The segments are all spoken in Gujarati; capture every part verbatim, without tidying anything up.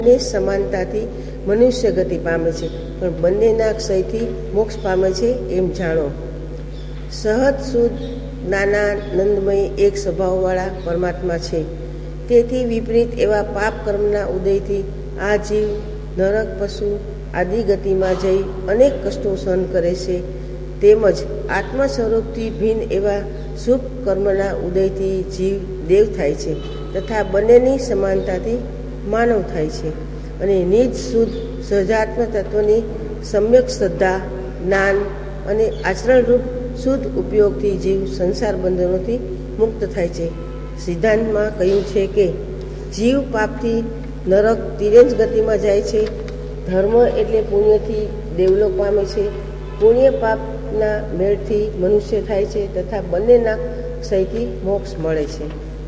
બંને સમાનતાથી મનુષ્ય ગતિ પામે છે, પણ બંનેના ક્ષયથી મોક્ષ પામે છે એમ જાણો. સહજ શુદ્ધ જ્ઞાનાનંદમય એક સ્વભાવવાળા પરમાત્મા છે. તેથી વિપરીત એવા પાપ કર્મના ઉદયથી આ જીવ નરક, પશુ આદિ ગતિમાં જઈ અનેક કષ્ટો સહન કરે છે. તેમજ આત્મ સ્વરૂપથી ભિન્ન એવા શુભ કર્મના ઉદયથી જીવ દેવ થાય છે તથા બંનેની સમાનતાથી માનવ થાય છે. અને નિજ શુદ્ધ સહજાત્મ તત્વની સમ્યક શ્રદ્ધા, જ્ઞાન અને આચરણરૂપ શુદ્ધ ઉપયોગથી જીવ સંસાર બંધનોથી મુક્ત થાય છે. સિદ્ધાંતમાં કહ્યું છે કે જીવ પાપથી નરક તિર્યંજ ગતિમાં જાય છે. ધર્મ એટલે પુણ્યથી દેવલોક પામે છે. પુણ્ય પાપના મેળથી મનુષ્ય થાય છે તથા બંનેના ક્ષયથી મોક્ષ મળે છે.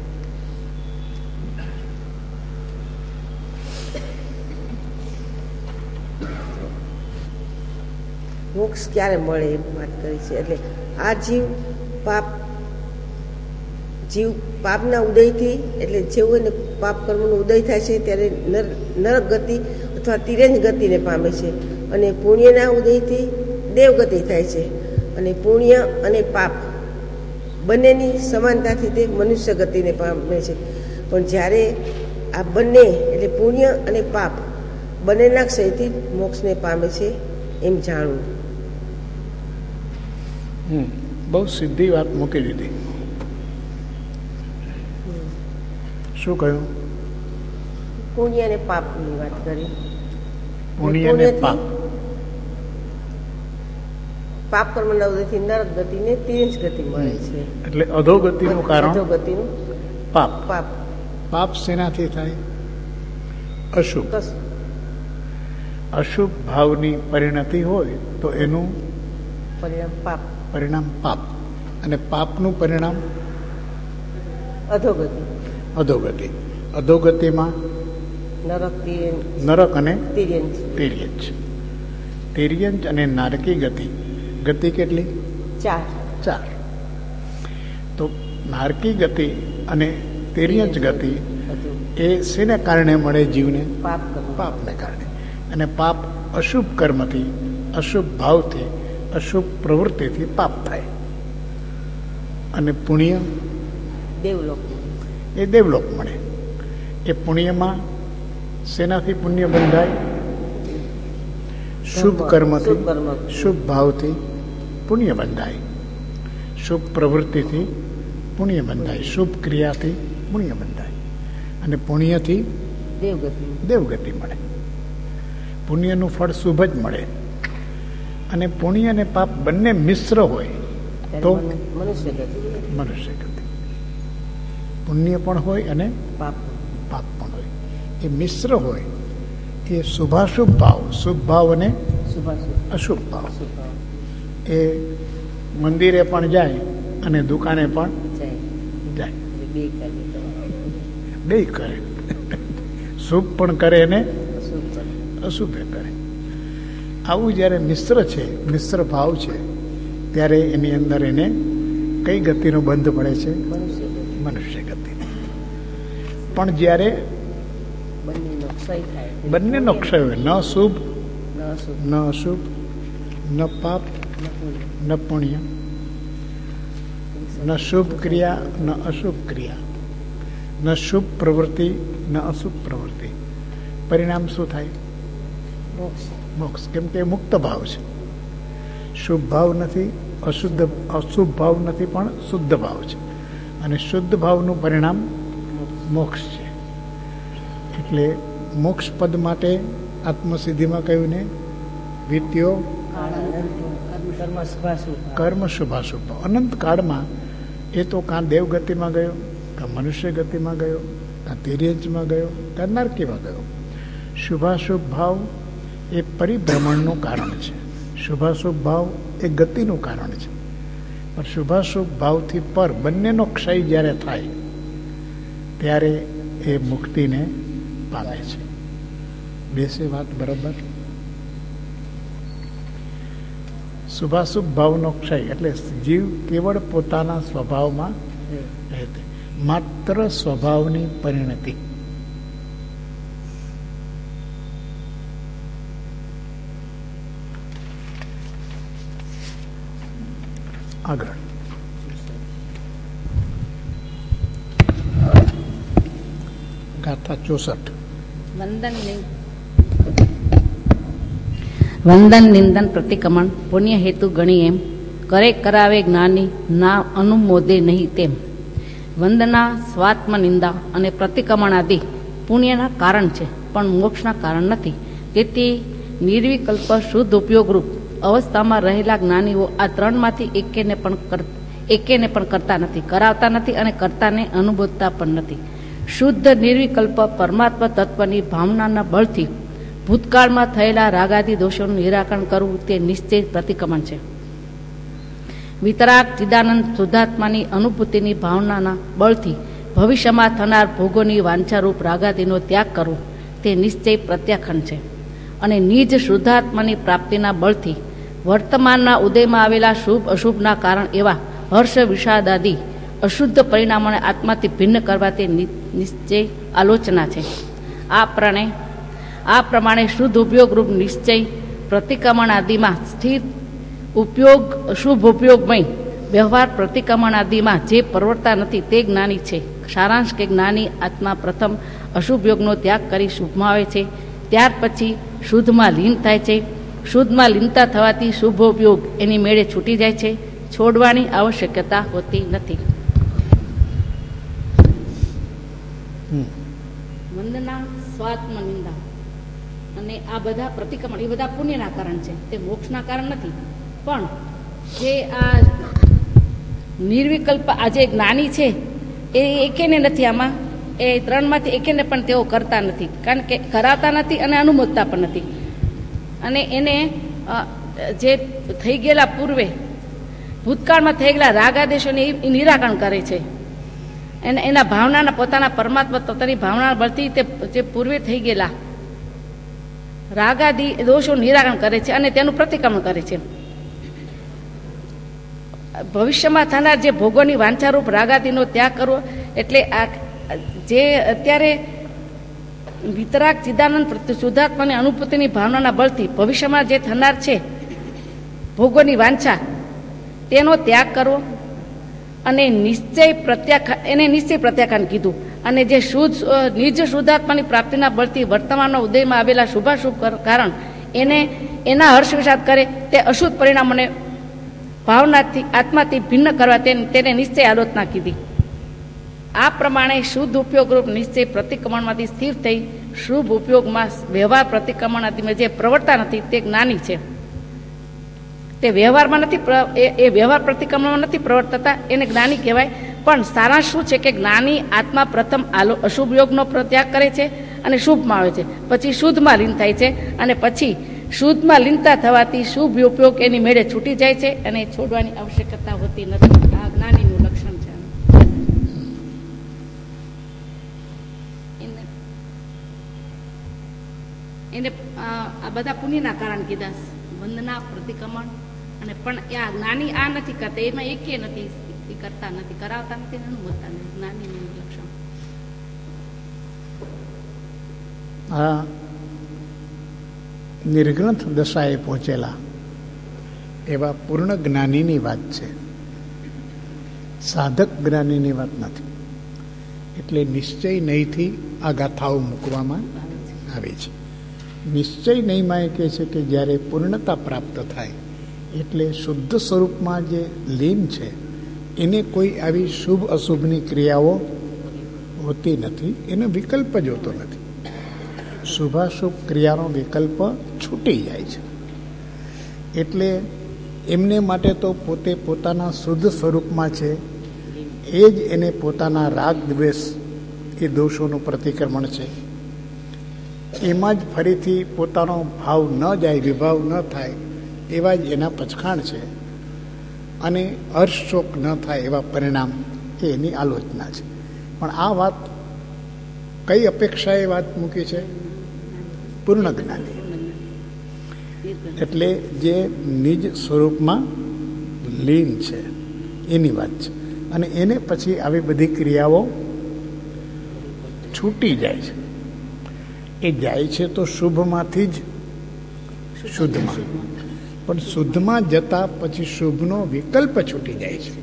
મોક્ષ ક્યારે મળે એમ વાત કરી છે. એટલે આ જીવ પાપ જીવ પાપના ઉદયથી, એટલે જેવું એને પાપ કર્મનો ઉદય થાય છે ત્યારે નર નરક ગતિ અથવા તિર્યંજ ગતિને પામે છે. અને પુણ્યના ઉદયથી દેવગતિ થાય છે. અને પુણ્ય અને પાપ બંનેની સમાનતાથી તે મનુષ્ય ગતિને પામે છે. પણ જ્યારે આ બંને એટલે પુણ્ય અને પાપ બંનેના ક્ષયથી મોક્ષને પામે છે એમ જાણવું. હમ બહુ સીધી વાત મૂકી દીધી. શું કહ્યું? પુણ્ય અને પાપની વાત કરી. પુણ્ય અને પાપ પાપ કર્મના ઉદયથી નરક ગતિ ને તિર્યંજ ગતિ મળે છે. એટલે અધોગતિનું કારણ અધોગતિનું પાપ. પાપ પાપ શેનાથી થાય? અશુભ. અશુભ ભાવની પરિણતિ હોય તો એનું પરિણામ પાપ. પરિણામ પાપ. અને પાપનું પરિણામ અધોગતિ. અધોગતિ. અધોગતિમાં નરક, તિર્યંજ. નરક અને તિર્યંજ. તિર્યંજ. તિર્યંજ અને નારકી ગતિ. ગતિ કેટલી? ચાર. ચાર. તો નારકી ગતિ અને તિર્યંજ ગતિ એ શેને કારણે મળે જીવને? પાપ. પાપને કારણે. અને પાપ અશુભ કર્મથી, અશુભ ભાવથી, અશુભ પ્રવૃત્તિથી પાપ થાય. અને પુણ્ય દેવલોક. એ દેવલોક મળે. એ પુણ્યમાં શેનાથી પુણ્ય બંધાય? શુભ કર્મથી, શુભ ભાવથી પુણ્ય બંધાય. શુભ પ્રવૃત્તિથી પુણ્ય બંધાય. શુભ ક્રિયાથી પુણ્ય બંધાય. અને પુણ્યથી દેવગતિ દેવગતિ મળે. પુણ્યનું ફળ શુભ જ મળે. અને પુણ્ય અને પાપ બંને મિશ્ર હોય તો મનુષ્ય ગતિ. મનુષ્ય ગતિ. પુણ્ય પણ હોય અને પાપ પાપ પણ હોય. એ મિશ્ર હોય એ શુભાશુભ ભાવ, શુભ ભાવ અને અશુભ ભાવ. એ મંદિરે પણ જાય અને દુકાને પણ જાય. બે કરે. શુભ પણ કરે અને અશુભ કરે. આવું જ્યારે મિશ્ર છે, મિશ્ર ભાવ છે, ત્યારે એની અંદર એને કઈ ગતિનો બંધ પડે છે? મનુષ્ય ગતિ. પણ જ્યારે બંનેનો ક્ષય હોય, ન શુભ ન અશુભ, ન પાપ ન પુણ્ય, ન શુભ ક્રિયા ન અશુભ ક્રિયા, ન શુભ પ્રવૃત્તિ ન અશુભ પ્રવૃત્તિ, પરિણામ શું થાય? મોક્ષ. મોક્ષ. કેમ કે મુક્ત ભાવ છે. શુભ ભાવ નથી, અશુદ્ધ અશુભ ભાવ નથી, પણ શુદ્ધ ભાવ છે. અને શુદ્ધ ભાવનું પરિણામ મોક્ષ છે. એટલે મોક્ષ પદ માટે આત્મસિદ્ધિમાં કહ્યું ને, વિત્યો કર્મ શુભાશુભ. અનંત કાળમાં એ તો કાં દેવગતિમાં ગયો, કાં મનુષ્ય ગતિમાં ગયો, કાં તિર્યંજમાં ગયો, કાં નારકીમાં ગયો. શુભાશુભ ભાવ એ પરિભ્રમણનું કારણ છે. શુભાશુભ ભાવ એ ગતિનું કારણ છે. પણ શુભાશુભ ભાવથી પર બંનેનો ક્ષય જ્યારે થાય ત્યારે એ મુક્તિને પામે છે. બેસે વાત બરાબર? શુભાશુભ ભાવનો ક્ષય એટલે જીવ કેવળ પોતાના સ્વભાવમાં રહે. માત્ર સ્વભાવની પરિણતિ. આગળ ગાથા ચોસઠ. વંદન વંદન નિંદન પ્રતિક્રમણ પુણ્ય હેતુ ગણી એમ કરે કરાવે જ્ઞાની ના અનુમોદે નહીં તેમ. વંદના, સ્વાત્મ નિંદા અને પ્રતિક્રમણ આદિ પુણ્યના કારણ છે, પણ મોક્ષના કારણ નથી. તેથી નિર્વિકલ્પ શુદ્ધ ઉપયોગરૂપ અવસ્થામાં રહેલા જ્ઞાનીઓ આ ત્રણમાંથી એકેને પણ એકેને પણ કરતા નથી, કરાવતા નથી અને કરતાને અનુભવતા પણ નથી. શુદ્ધ નિર્વિકલ્પ પરમાત્મા તત્વની ભાવનાના બળથી ભૂતકાળમાં થયેલા રાગાદી દોષોનું નિરાકરણ કરવું તે નિશ્ચય પ્રતિક્રમણ છે. વિતરાગ ચિદાનંદ શુદ્ધાત્માની અનુભૂતિની ભાવનાના બળથી ભવિષ્યમાં થનાર ભોગોની વાંછારૂપ રાગાદીનો ત્યાગ કરવો તે નિશ્ચય પ્રત્યાખ્યાન છે. અને નિજ શુદ્ધાત્માની પ્રાપ્તિના બળથી વર્તમાનના ઉદયમાં આવેલા શુભ અશુભના કારણ એવા હર્ષ વિષાદાદી અશુદ્ધ પરિણામોને આત્માથી ભિન્ન કરવા તે નિશ્ચય આલોચના છે. આ પ્રણે આ પ્રમાણે શુદ્ધ ઉપયોગરૂપ નિશ્ચય પ્રતિક્રમણ આદિમાં સ્થિર ઉપયોગ શુભ ઉપયોગમય વ્યવહાર પ્રતિક્રમણ આદિમાં જે પ્રવર્તા નથી તે જ્ઞાની છે. સારાંશ કે જ્ઞાની આત્મા પ્રથમ અશુભ યોગનો ત્યાગ કરી શુભમાં આવે છે, ત્યાર પછી શુદ્ધમાં લીન થાય છે. શુદ્ધમાં લીનતા થવાથી શુભ ઉપયોગ એની મેળે છૂટી જાય છે, છોડવાની આવશ્યકતા હોતી નથી. વંદના, સ્વાત્મ નિંદા અને આ બધા પ્રતિક્રમણ એ બધા પુણ્યના કારણ છે, તે મોક્ષના કારણ નથી. પણ જે આ નિર્વિકલ્પ આ જે જ્ઞાની છે એ એકેને નથી, આમાં એ ત્રણમાંથી એકેને પણ તેઓ કરતા નથી, કારણ કે કરાવતા નથી અને અનુમોદતા પણ નથી. અને એને જે થઈ ગયેલા પૂર્વે ભૂતકાળમાં થઈ ગયેલા રાગાદેશોને એ નિરાકરણ કરે છે. એને એના ભાવનાના પોતાના પરમાત્મા તત્વની ભાવના બળથી તે જે પૂર્વે થઈ ગયેલા રાગાદી દોષો નિરાકરણ કરે છે અને તેનું પ્રતિક્રમણ કરે છે. ભવિષ્યમાં થનાર જે ભોગોની વાંછારૂપ રાગાદીનો ત્યાગ કરવો એટલે આ જે અત્યારે વિતરાગ ચિદાનંદ શુદ્ધાત્માની અનુભૂતિની ભાવનાના બળથી ભવિષ્યમાં જે થનાર છે ભોગોની વાંછા તેનો ત્યાગ કરવો અને નિશ્ચય પ્રત્યાખ્યાન એને નિશ્ચય પ્રત્યાખ્યાન કીધું. અને જે શુદ્ધ નિજ શુદ્ધાત્માની પ્રાપ્તિના બળથી વર્તમાનના ઉદયમાં આવેલા શુભાશુભ કારણ એને એના હર્ષ વિષાદ કરે તે અશુદ્ધ પરિણામોને ભાવનાથી આત્માથી ભિન્ન કરવા તેને નિશ્ચય આલોચના કીધી. આ પ્રમાણે શુદ્ધ ઉપયોગરૂપ નિશ્ચય પ્રતિક્રમણમાંથી સ્થિર થઈ શુભ ઉપયોગમાં વ્યવહાર પ્રતિક્રમણમાં જે પ્રવર્તા નથી તે જ્ઞાની છે. તે વ્યવહારમાં નથી, એ વ્યવહાર પ્રતિક્રમણમાં નથી પ્રવર્તતા, એને જ્ઞાની કહેવાય. પણ સારાંશ શું છે કે જ્ઞાની આત્મા પ્રથમ આલો અશુભ યોગનો ત્યાગ કરે છે અને શુભમાં આવે છે, પછી શુદ્ધમાં લીન થાય છે અને પછી શુદ્ધમાં લીનતા થવાથી શુભ ઉપયોગ એની મેળે છૂટી જાય છે અને છોડવાની આવશ્યકતા હોતી નથી. આ જ્ઞાનીનું લક્ષણ છે. એને આ બધા પુણ્યના કારણ કીધા, વંદના, પ્રતિક્રમણ અને પણ આ જ્ઞાની આ નથી કરતા, એમાં એકે નથી કરતા નથી, કરાવતા નથી, અનુભવતા નથી. જ્ઞાનીનું લક્ષણ આ નિર્ગ્રંથ દશાએ પહોંચેલા એવા પૂર્ણ જ્ઞાનીની વાત છે, સાધક જ્ઞાનીની વાત નથી. એટલે નિશ્ચય નહીંથી આ ગાથાઓ મૂકવામાં આવે છે. નિશ્ચય નહીંમાં એ કહે છે કે જ્યારે પૂર્ણતા પ્રાપ્ત થાય એટલે શુદ્ધ સ્વરૂપમાં જે લીન છે એને કોઈ આવી શુભ અશુભની ક્રિયાઓ હોતી નથી, એનો વિકલ્પ જ હોતો નથી. શુભાશુભ ક્રિયાનો વિકલ્પ છૂટી જાય છે. એટલે એમને માટે તો પોતે પોતાના શુદ્ધ સ્વરૂપમાં છે, એ જ એને પોતાના રાગ દ્વેષ એ દોષોનું પ્રતિક્રમણ છે. એમાં જ ફરીથી પોતાનો ભાવ ન જાય, વિભાવ ન થાય એવા જ એના પચખાણ છે. અને હર્ષશોક ન થાય એવા પરિણામ એ એની આલોચના છે. પણ આ વાત કઈ અપેક્ષાએ વાત મૂકી છે? પૂર્ણ જ્ઞાની, એટલે જે નિજ સ્વરૂપમાં લીન છે એની વાત છે. અને એને પછી આવી બધી ક્રિયાઓ છૂટી જાય છે. એ જાય છે તો શુભમાંથી જ શુદ્ધમાં, પણ શુદ્ધમાં જતા પછી શુભનો વિકલ્પ છૂટી જાય છે.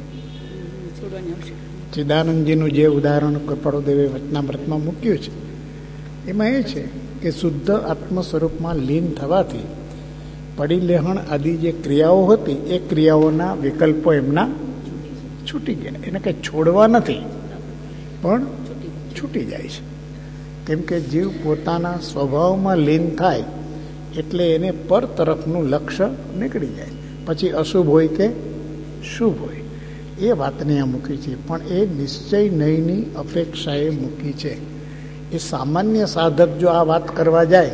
ચિદાનંદજીનું જે ઉદાહરણ કૃપાળુદેવે વચનામૃતમાં મૂક્યું છે એમાં એ છે કે શુદ્ધ આત્મ સ્વરૂપમાં લીન થવાથી પડીલેહણ આદિ જે ક્રિયાઓ હતી એ ક્રિયાઓના વિકલ્પો એમના છૂટી ગયા. એને કંઈ છોડવા નથી પણ છૂટી જાય છે. કેમ કે જીવ પોતાના સ્વભાવમાં લીન થાય એટલે એને પર તરફનું લક્ષ્ય નીકળી જાય. પછી અશુભ હોય કે શુભ હોય એ વાતને આ મૂકી છે. પણ એ નિશ્ચય નહીંની અપેક્ષાએ મૂકી છે. એ સામાન્ય સાધક જો આ વાત કરવા જાય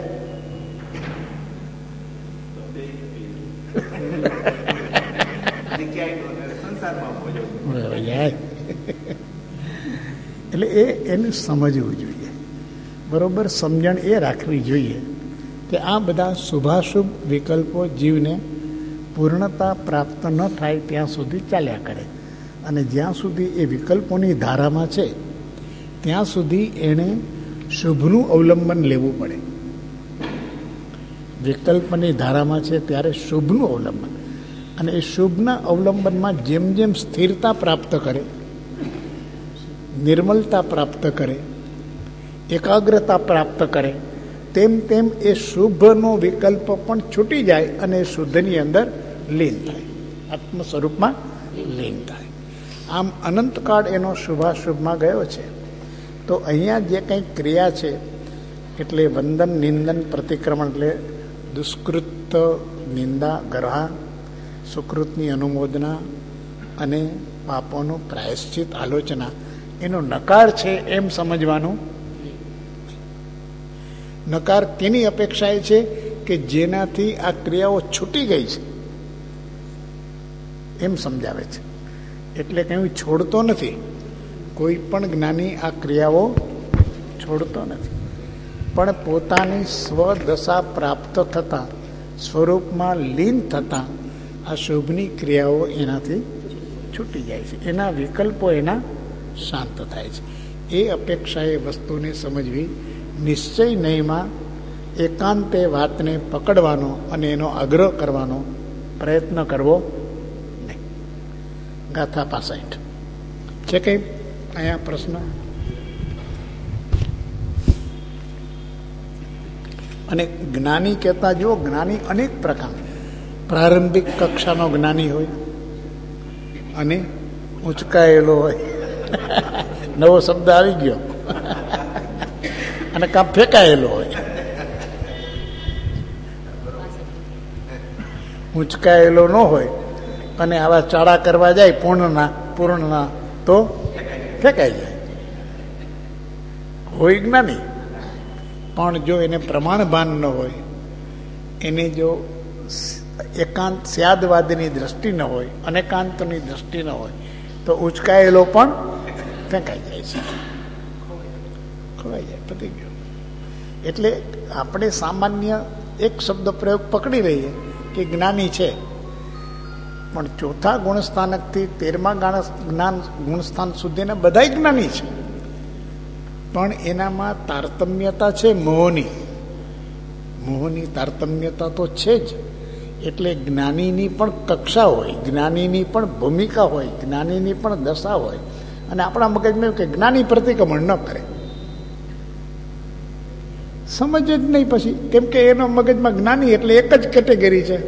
એટલે એ એને સમજવું જોઈએ, બરોબર સમજણ એ રાખવી જોઈએ કે આ બધા શુભાશુભ વિકલ્પો જીવને પૂર્ણતા પ્રાપ્ત ન થાય ત્યાં સુધી ચાલ્યા કરે, અને જ્યાં સુધી એ વિકલ્પોની ધારામાં છે ત્યાં સુધી એણે શુભનું અવલંબન લેવું પડે. વિકલ્પની ધારામાં છે ત્યારે શુભનું અવલંબન, અને એ શુભના અવલંબનમાં જેમ જેમ સ્થિરતા પ્રાપ્ત કરે, નિર્મલતા પ્રાપ્ત કરે, એકાગ્રતા પ્રાપ્ત કરે, તેમ તેમ એ શુભનો વિકલ્પ પણ છૂટી જાય અને શુદ્ધની અંદર લીન થાય, આત્મ સ્વરૂપમાં લીન થાય. આમ અનંતકાળ એનો શુભાશુભમાં ગયો છે. તો અહીંયા જે કંઈ ક્રિયા છે એટલે વંદન, નિંદન, પ્રતિક્રમણ એટલે દુષ્કૃત નિંદા, ગ્રહણ, સુકૃતની અનુમોદના અને પાપોનું પ્રાયશ્ચિત આલોચના, એનો નકાર છે એમ સમજવાનું. નકાર કેની અપેક્ષાએ છે કે જેનાથી આ ક્રિયાઓ છૂટી ગઈ છે એમ સમજાવે છે. એટલે કંઈ છોડતો નથી, કોઈ પણ જ્ઞાની આ ક્રિયાઓ છોડતો નથી, પણ પોતાની સ્વદશા પ્રાપ્ત થતાં, સ્વરૂપમાં લીન થતાં આ શુભની ક્રિયાઓ એનાથી છૂટી જાય છે, એના વિકલ્પો એના શાંત થાય છે. એ અપેક્ષાએ વસ્તુને સમજવી, નિશ્ચય નહીંમાં એકાંતે વાતને પકડવાનો અને એનો આગ્રહ કરવાનો પ્રયત્ન કરવો નહીં. ગાથા પાસઠ છે કંઈ અહીંયા પ્રશ્ન? અને જ્ઞાની કહેતા જુઓ, જ્ઞાની અનેક પ્રકાર, પ્રારંભિક કક્ષાનો જ્ઞાની હોય અને ઉંચકાયેલો હોય નવો શબ્દ આવી ગયો અને કાં ફેંકાયેલો હોય. ઉંચકાયેલો ન હોય અને આવા ચાળા કરવા જાય પૂર્ણના પૂર્ણના તો ફેંકાઈ જાય. હોય જ્ઞાની, પણ જો એને પ્રમાણ ભાન ન હોય, એને જો એકાંત સ્યાદવાદની દ્રષ્ટિ ન હોય, અનેકાંતની દ્રષ્ટિ ન હોય, તો ઉંચકાયેલો પણ ફેંકાઈ જાય છે, ખોવાઈ જાય, પતી ગયો. એટલે આપણે સામાન્ય એક શબ્દ પ્રયોગ પકડી લઈએ કે જ્ઞાની છે, પણ ચોથા ગુણસ્થાનકથી તેરમા જ્ઞાન ગુણસ્થાન સુધીના બધા જ્ઞાની છે, પણ એનામાં તારતમ્યતા છે, મોહની મોહની તારતમ્યતા તો છે જ. એટલે જ્ઞાનીની પણ કક્ષા હોય, જ્ઞાનીની પણ ભૂમિકા હોય, જ્ઞાનીની પણ દશા હોય. અને આપણા મગજમાં કે જ્ઞાની પ્રતિક્રમણ ન કરે, સમજ જ નહીં પછી, કેમ કે એનો મગજમાં જ્ઞાની એટલે એક જ કેટેગરી છે.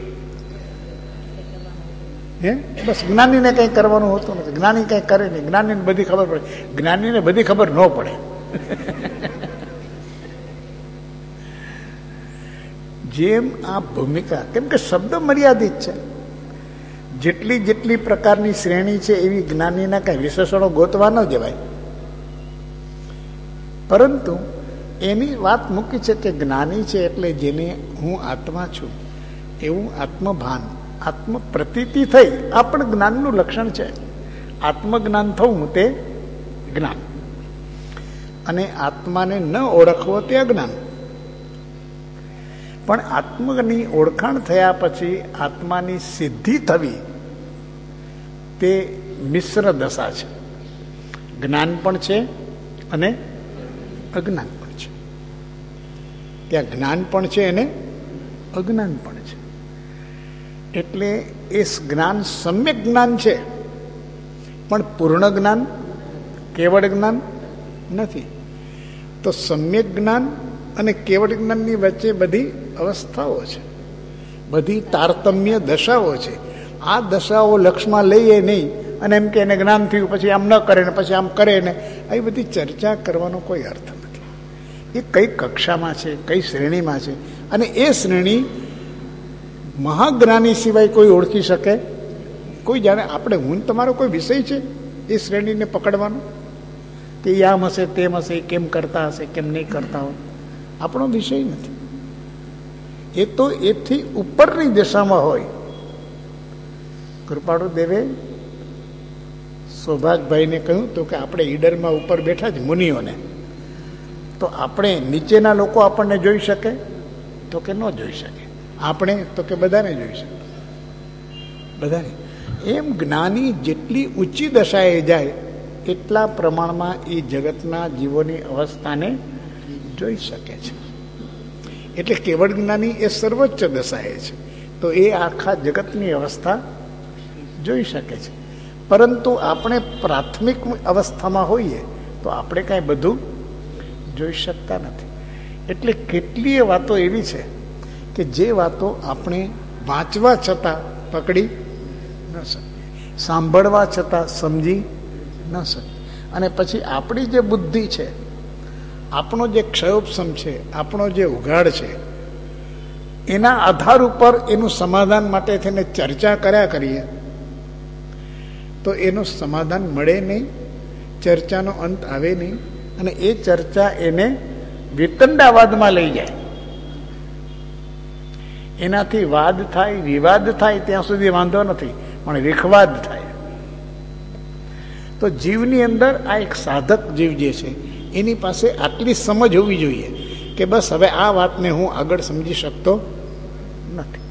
હે બસ જ્ઞાનીને કંઈ કરવાનું હોતું નથી, જ્ઞાની કંઈ કરે નહીં, જ્ઞાનીને બધી ખબર પડે, જ્ઞાનીને બધી ખબર ન પડે. જેમ આ ભૂમિકા, કેમ કે શબ્દ મર્યાદિત છે, જેટલી જેટલી પ્રકારની શ્રેણી છે એવી જ્ઞાનીના કંઈ વિશેષણો ગોતવા ન જવાય. પરંતુ એની વાત મૂકી છે કે જ્ઞાની છે એટલે જેને હું આત્મા છું એવું આત્મભાન, આત્મ પ્રતીતિ થઈ, આ પણ જ્ઞાનનું લક્ષણ છે. આત્મજ્ઞાન થવું તે જ્ઞાન, અને આત્માને ન ઓળખવો તે અજ્ઞાન. પણ આત્માની ઓળખાણ થયા પછી આત્માની સિદ્ધિ થવી તે મિશ્ર દશા છે. જ્ઞાન પણ છે અને અજ્ઞાન પણ છે. ત્યાં જ્ઞાન પણ છે અને અજ્ઞાન પણ છે. એટલે એ જ્ઞાન સમ્યક જ્ઞાન છે, પણ પૂર્ણ જ્ઞાન, કેવળ જ્ઞાન નથી. તો સમ્યક જ્ઞાન અને કેવળ જ્ઞાનની વચ્ચે બધી અવસ્થાઓ છે, બધી તારતમ્ય દશાઓ છે. આ દશાઓ લક્ષમાં લઈએ નહીં અને એમ કે એને જ્ઞાન થયું પછી આમ ન કરે ને પછી આમ કરે ને, આવી બધી ચર્ચા કરવાનો કોઈ અર્થ નથી. એ કઈ કક્ષામાં છે, કઈ શ્રેણીમાં છે, અને એ શ્રેણી મહાજ્ઞાની સિવાય કોઈ ઓળખી શકે? કોઈ જાણે? આપણે હું તમારો કોઈ વિષય છે એ શ્રેણીને પકડવાનો કે આમ હશે તેમ હશે, કેમ કરતા હશે, કેમ નહીં કરતા હોય? આપણો વિષય નથી. એ તો એથી ઉપરની દિશામાં હોય. કૃપાળુ દેવે સૌભાગભાઈને કહ્યું તો કે આપણે ઈડરમાં ઉપર બેઠા જ મુનિઓને, તો આપણે નીચેના લોકો આપણને જોઈ શકે? તો કે ન જોઈ શકે. આપણે તો કે બધાને જોઈ શકે, બધાને. એમ જ્ઞાની જેટલી ઊંચી દશાએ જાય એટલા પ્રમાણમાં એ જગતના જીવોની અવસ્થાને જોઈ શકે છે. એટલે કેવળ જ્ઞાની એ સર્વોચ્ચ દશાએ છે, તો એ આખા જગતની અવસ્થા જોઈ શકે છે. પરંતુ આપણે પ્રાથમિક અવસ્થામાં હોઈએ તો આપણે કાંઈ બધું જોઈ શકતા નથી. એટલે કેટલીય વાતો એવી છે કે જે વાતો આપણે વાંચવા છતાં પકડી ન શકીએ, સાંભળવા છતાં સમજી ન શકીએ. અને પછી આપણી જે બુદ્ધિ છે, આપણો જે ક્ષયોપશમ છે, આપણો જે ઉઘાડ છે, એના આધાર ઉપર એનું સમાધાન માટે થઈને ચર્ચા કર્યા કરીએ તો એનું સમાધાન મળે નહીં, ચર્ચાનો અંત આવે નહીં, અને એ ચર્ચા એને વિતંડાવાદમાં લઈ જાય. એનાથી વાદ થાય, વિવાદ થાય ત્યાં સુધી વાંધો નથી, પણ વિખવાદ થાય. તો જીવની અંદર આ એક સાધક જીવ જે છે એની પાસે આટલી સમજ હોવી જોઈએ કે બસ હવે આ વાતને હું આગળ સમજી શકતો નથી.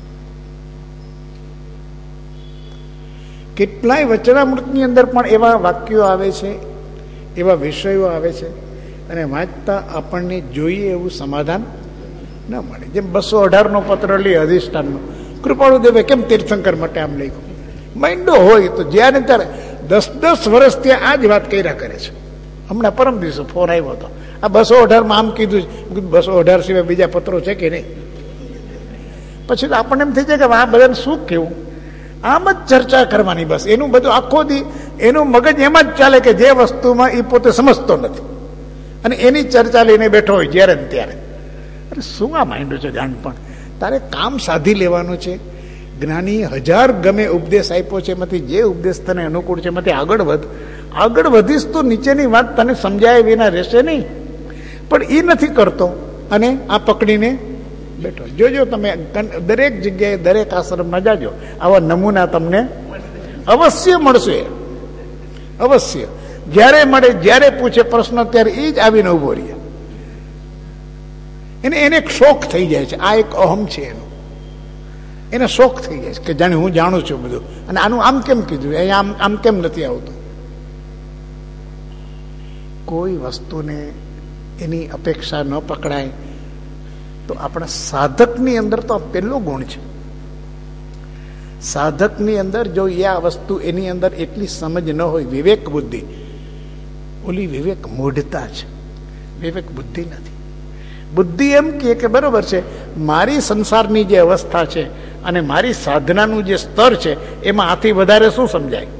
કેટલાય વચનામૃતની અંદર પણ એવા વાક્યો આવે છે, એવા વિષયો આવે છે, અને વાંચતા આપણને જોઈએ એવું સમાધાન ન મળે. જેમ બસો અઢારનો પત્ર લઈ અધિષ્ઠાનનો, કૃપાળુ દેવે કેમ તીર્થંકર માટે આમ લખ્યું? માંડો હોય તો જ્યારે ત્યારે દસ દસ વર્ષ ત્યાં આ જ વાત કર્યા કરે છે. હમણાં પરમ દિવસે ફોન આવ્યો હતો, આ બસો અઢારમાં આમ કીધું. બસો અઢાર સિવાય બીજા પત્રો છે કે નહીં? પછી તો આપણને એમ થઈ જાય કે આ બધાને શું કેવું? આમ જ ચર્ચા કરવાની, બસ. એનું બધું આખો દી એનું મગજ એમાં જ ચાલે કે જે વસ્તુમાં એ પોતે સમજતો નથી, અને એની ચર્ચા લઈને બેઠો હોય જ્યારે ને ત્યારે. અરે શું આ માંડ્યું છે જાણપણ? તારે કામ સાધી લેવાનું છે. જ્ઞાની હજાર ગમે ઉપદેશ આપ્યો છે, એમાંથી જે ઉપદેશ તને અનુકૂળ છે એમાંથી આગળ વધ. આગળ વધીશ તો નીચેની વાત તને સમજાય વિના રહેશે નહીં. પણ એ નથી કરતો અને આ પકડીને બેઠો. જોજો તમે દરેક જગ્યાએ, દરેક આશ્રમમાં જાજો, આવા નમૂના તમને અવશ્ય મળશે. અવશ્ય જ્યારે મળે, જ્યારે પૂછે પ્રશ્ન, ત્યારે એ જ આવીને ઉભો રહે. એને એને એક શોખ થઈ જાય છે. આ એક અહમ છે એનો. એને શોખ થઈ જાય છે કે જાણે હું જાણું છું બધું, અને આનું આમ કેમ કીધું, અહીંયા આમ આમ કેમ નથી આવતું? કોઈ વસ્તુને એની અપેક્ષા ન પકડાય. તો આપણા સાધકની અંદર તો આ પહેલો ગુણ છે. સાધકની અંદર જો એ આ વસ્તુ એની અંદર એટલી સમજ ન હોય, વિવેક બુદ્ધિ, ઓલી વિવેક મૂઢતા છે, વિવેક બુદ્ધિ નથી. બુદ્ધિ એમ કહે કે બરોબર છે, મારી સંસારની જે અવસ્થા છે અને મારી સાધનાનું જે સ્તર છે એમાં આથી વધારે શું સમજાય?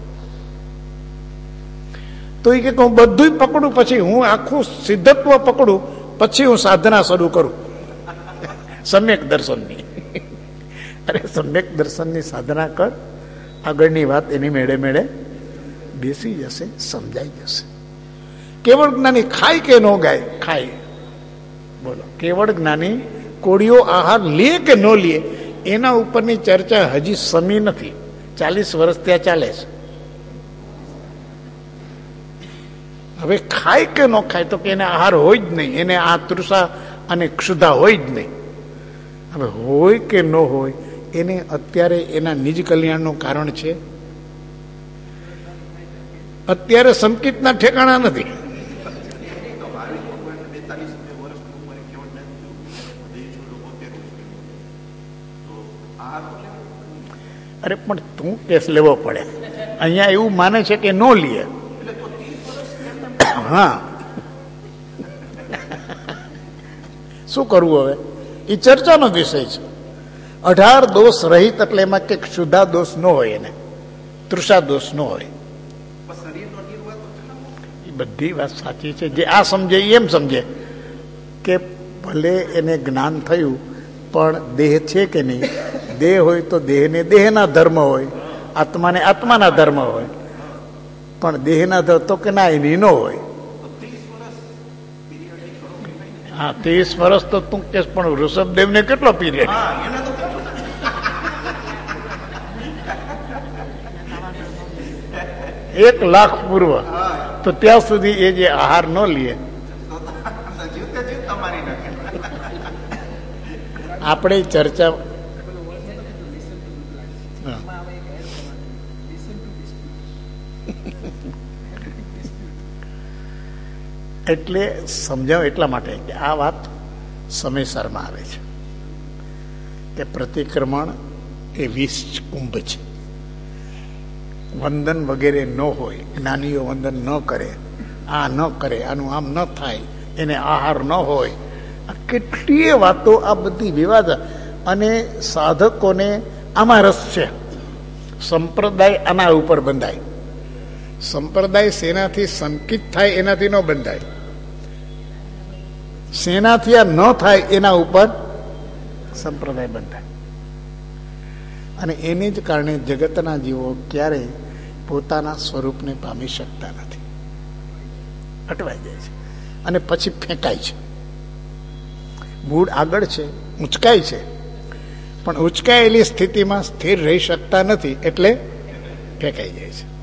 તો એ કે હું બધું પકડું, પછી હું આખું સિદ્ધત્વ પકડું, પછી હું સાધના શરૂ કરું સમ્યક દર્શનની. અરે સમ્યક દર્શનની સાધના કર, આગળની વાત એની મેળે મેળે બેસી જશે, સમજાઈ જશે. કેવળ જ્ઞાની ખાય કે ન ગાય? ખાય. બોલો, કેવળ જ્ઞાની કોળીઓ આહાર લે કે ન લે એના ઉપરની ચર્ચા હજી સમી નથી. ચાલીસ વર્ષ ત્યાં ચાલે છે. હવે ખાય કે ન ખાય તો કે એને આહાર હોય જ નહીં, એને આ તૃષા અને ક્ષુધા હોય જ નહીં. હવે હોય કે ન હોય એને અત્યારે એના નિજ કલ્યાણનું કારણ છે. અત્યારે સંકિતના ઠેકાણા નથી. અરે પણ તું કેસ લેવો પડે. અહીંયા એવું માને છે કે નો લે. હા, શું કરવું હવે? એ ચર્ચાનો વિષય છે. અઢાર દોષ રહિત એટલે એમાં કંઈક શુદ્ધા દોષ ન હોય, એને તૃષા દોષ ન હોય. એ બધી વાત સાચી છે. જે આ સમજે એમ સમજે કે ભલે એને જ્ઞાન થયું પણ દેહ છે કે નહીં. દેહ હોય તો દેહને દેહના ધર્મ હોય, આત્માને આત્માના ધર્મ હોય. પણ દેહના ધર્મ તો કે ના, એની ન હોય. હા, ત્રીસ વર્ષ તો તું કેસ, પણ ઋષભદેવને કેટલો પીરિયડ? એક લાખ પૂર્વ. તો ત્યાં સુધી એ જે આહાર ન લે, આપણે ચર્ચા એટલે સમજાવ એટલા માટે કે આ વાત સમયસરમાં આવે છે કે પ્રતિક્રમણ એ વીસ કુંભ છે. વંદન વગેરે ન હોય, જ્ઞાનીઓ વંદન ન કરે, આ ન કરે, આનું આમ ન થાય, એને આહાર ન હોય, આ કેટલીય વાતો, આ બધી વિવાદ. અને સાધકોને આમાં રસ છે. સંપ્રદાય આના ઉપર બંધાય. સંપ્રદાય શેનાથી સંકિત થાય એનાથી ન બંધાય. શેનાથી આ ન થાય એના ઉપર સંપ્રદાય બંધાય. અને એને જ કારણે જગતના જીવો ક્યારેય પોતાના સ્વરૂપને પામી શકતા નથી, અટવાઈ જાય છે અને પછી ફેંકાય છે. મૂળ આગળ છે, ઊંચકાય છે, પણ ઊંચકાયેલી સ્થિતિમાં સ્થિર રહી શકતા નથી, એટલે ફેંકાઈ જાય છે.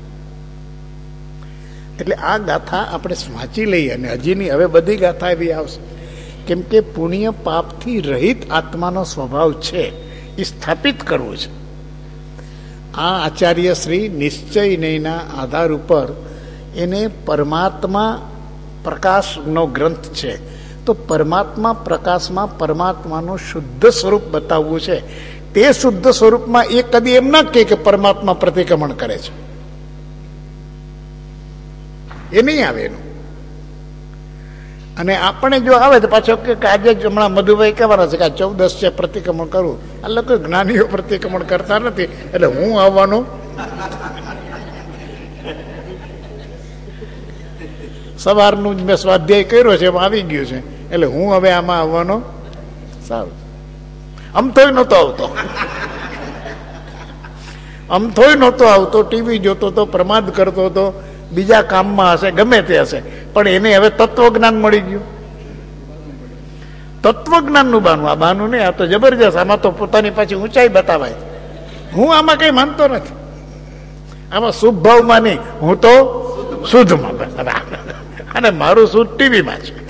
એટલે આ ગાથા આપણે વાંચી લઈએ. અને હજીની હવે બધી ગાથા એવી આવશે, કેમ કે પુણ્ય પાપથી રહિત આત્માનો સ્વભાવ છે એ સ્થાપિત કરવું છે. આ આચાર્ય શ્રી નિશ્ચયના આધાર ઉપર એને પરમાત્મા પ્રકાશનો ગ્રંથ છે. તો પરમાત્મા પ્રકાશમાં પરમાત્માનું શુદ્ધ સ્વરૂપ બતાવવું છે. તે શુદ્ધ સ્વરૂપમાં એ કદી એમ ના કહે કે પરમાત્મા પ્રતિક્રમણ કરે છે, એ નહીં આવે એનું. અને આપણે જો આવે તો પાછો કે આજે જ હમણાં મધુભાઈ કહેવાના છે કે આ ચૌદસ છે, પ્રતિક્રમણ કરવું. એટલે કોઈ જ્ઞાનીઓ પ્રતિક્રમણ કરતા નથી, એટલે હું આવવાનું. સવારનું જ મેં સ્વાધ્યાય કર્યો છે, એમાં આવી ગયું છે, એટલે હું હવે આમાં આવવાનો. સારું, આમ થોય નહોતો આવતો, આમ થોય નહોતો આવતો. ટીવી જોતો હતો, પ્રમાદ કરતો હતો, બીજા કામમાં હશે, ગમે તે હશે, પણ એને હવે તત્વજ્ઞાન મળી ગયું. તત્વજ્ઞાનનું બાનું, આ બાનું નહીં, આ તો જબરજસ્ત. આમાં તો પોતાની પાછી ઊંચાઈ બતાવાય. હું આમાં કઈ માનતો નથી, આમાં શુભ ભાવમાં નહીં, હું તો શુદ્ધમાં બતાવા. અને મારું શુદ્ધ ટીવીમાં છે.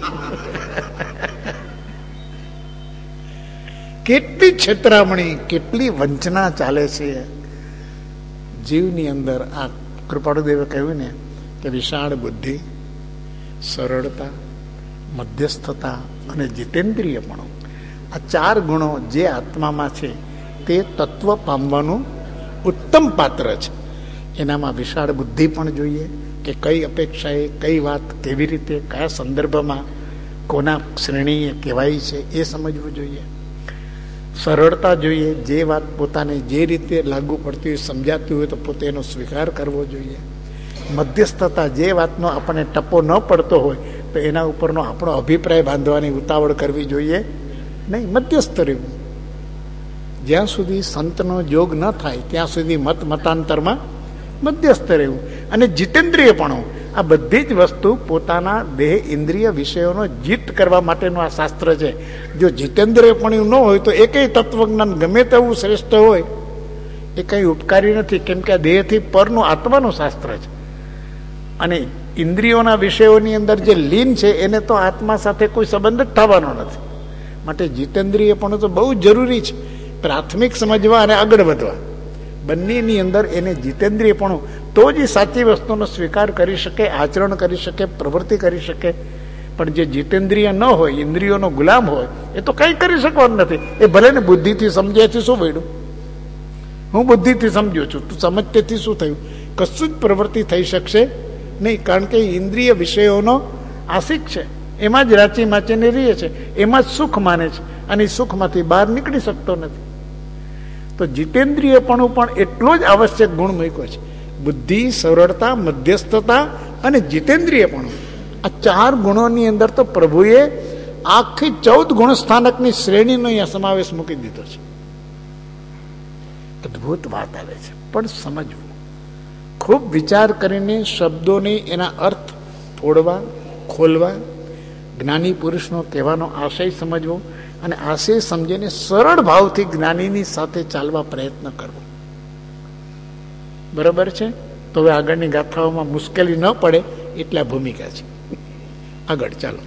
કેટલી છેતરામણી, કેટલી વંચના ચાલે છે જીવની અંદર. આ કૃપાળુદેવે કહ્યું ને કે વિશાળ બુદ્ધિ, સરળતા, મધ્યસ્થતા અને જીતેન્દ્રિયપણું, આ ચાર ગુણો જે આત્મામાં છે તે તત્વ પામવાનું ઉત્તમ પાત્ર છે. એનામાં વિશાળ બુદ્ધિ પણ જોઈએ કે કઈ અપેક્ષાએ કઈ વાત કેવી રીતે કયા સંદર્ભમાં કોના શ્રેણીએ કહેવાય છે એ સમજવું જોઈએ. સરળતા જોઈએ, જે વાત પોતાને જે રીતે લાગુ પડતી હોય, સમજાતી હોય તો પોતે એનો સ્વીકાર કરવો જોઈએ. મધ્યસ્થતા, જે વાતનો આપણને ટપો ન પડતો હોય તો એના ઉપરનો આપણો અભિપ્રાય બાંધવાની ઉતાવળ કરવી જોઈએ નહીં, મધ્યસ્થ રહેવું. જ્યાં સુધી સંતનો યોગ ન થાય ત્યાં સુધી મત મતાંતરમાં મધ્યસ્થ રહેવું. અને જીતેન્દ્રિયપણું, આ બધી જ વસ્તુ પોતાના દેહ ઇન્દ્રિય વિષયોનો જીત કરવા માટેનું આ શાસ્ત્ર છે. જો જીતેન્દ્રિયપણું ન હોય તો એ કઈ તત્વજ્ઞાન ગમે તેવું શ્રેષ્ઠ હોય એ કઈ ઉપકારી નથી, કેમ કે આ દેહથી પરનું આત્માનું શાસ્ત્ર છે. અને ઇન્દ્રિયોના વિષયોની અંદર જે લીન છે એને તો આત્મા સાથે કોઈ સંબંધ જ થવાનો નથી. માટે જીતેન્દ્રિયપણું તો બહુ જરૂરી છે, પ્રાથમિક સમજવા અને આગળ વધવા બંનેની અંદર એને જીતેન્દ્રિયપણું, તો જ સાચી વસ્તુનો સ્વીકાર કરી શકે, આચરણ કરી શકે, પ્રવૃત્તિ કરી શકે. પણ જે જીતેન્દ્રિય ન હોય, ઇન્દ્રિયોનો ગુલામ હોય, એ તો કંઈ કરી શકવાનું નથી. એ ભલે ને બુદ્ધિથી સમજ્યાથી શું વળ્યું, હું બુદ્ધિથી સમજુ છું, તું સમજતેથી શું થયું? કશું જ પ્રવૃત્તિ થઈ શકશે નહીં, કારણ કે ઇન્દ્રિય વિષયોનો આશિક છે, એમાં જ રાચી માચીને રહે છે, એમાં જ સુખ માને છે, અને સુખમાંથી બહાર નીકળી શકતો નથી. તો જીતેન્દ્રિયપણું પણ એટલો જ આવશ્યક ગુણ મૂક્યો છે. બુદ્ધિ, સરળતા, મધ્યસ્થતા અને જીતેન્દ્રિયપણું, આ ચાર ગુણોની અંદર તો પ્રભુએ આખી ચૌદ ગુણસ્થાનકની શ્રેણીનો અહીંયા સમાવેશ મૂકી દીધો છે. અદભુત વાત આવે છે, પણ સમજવું, ખૂબ વિચાર કરીને શબ્દોને એના અર્થ તોડવા, ખોલવા, જ્ઞાની પુરુષનો કહેવાનો આશય સમજવો, અને આશય સમજીને સરળ ભાવથી જ્ઞાનીની સાથે ચાલવા પ્રયત્ન કરવો. બરાબર છે? તો હવે આગળની ગાથાઓમાં મુશ્કેલી ન પડે એટલા ભૂમિકા છે. આગળ ચાલો.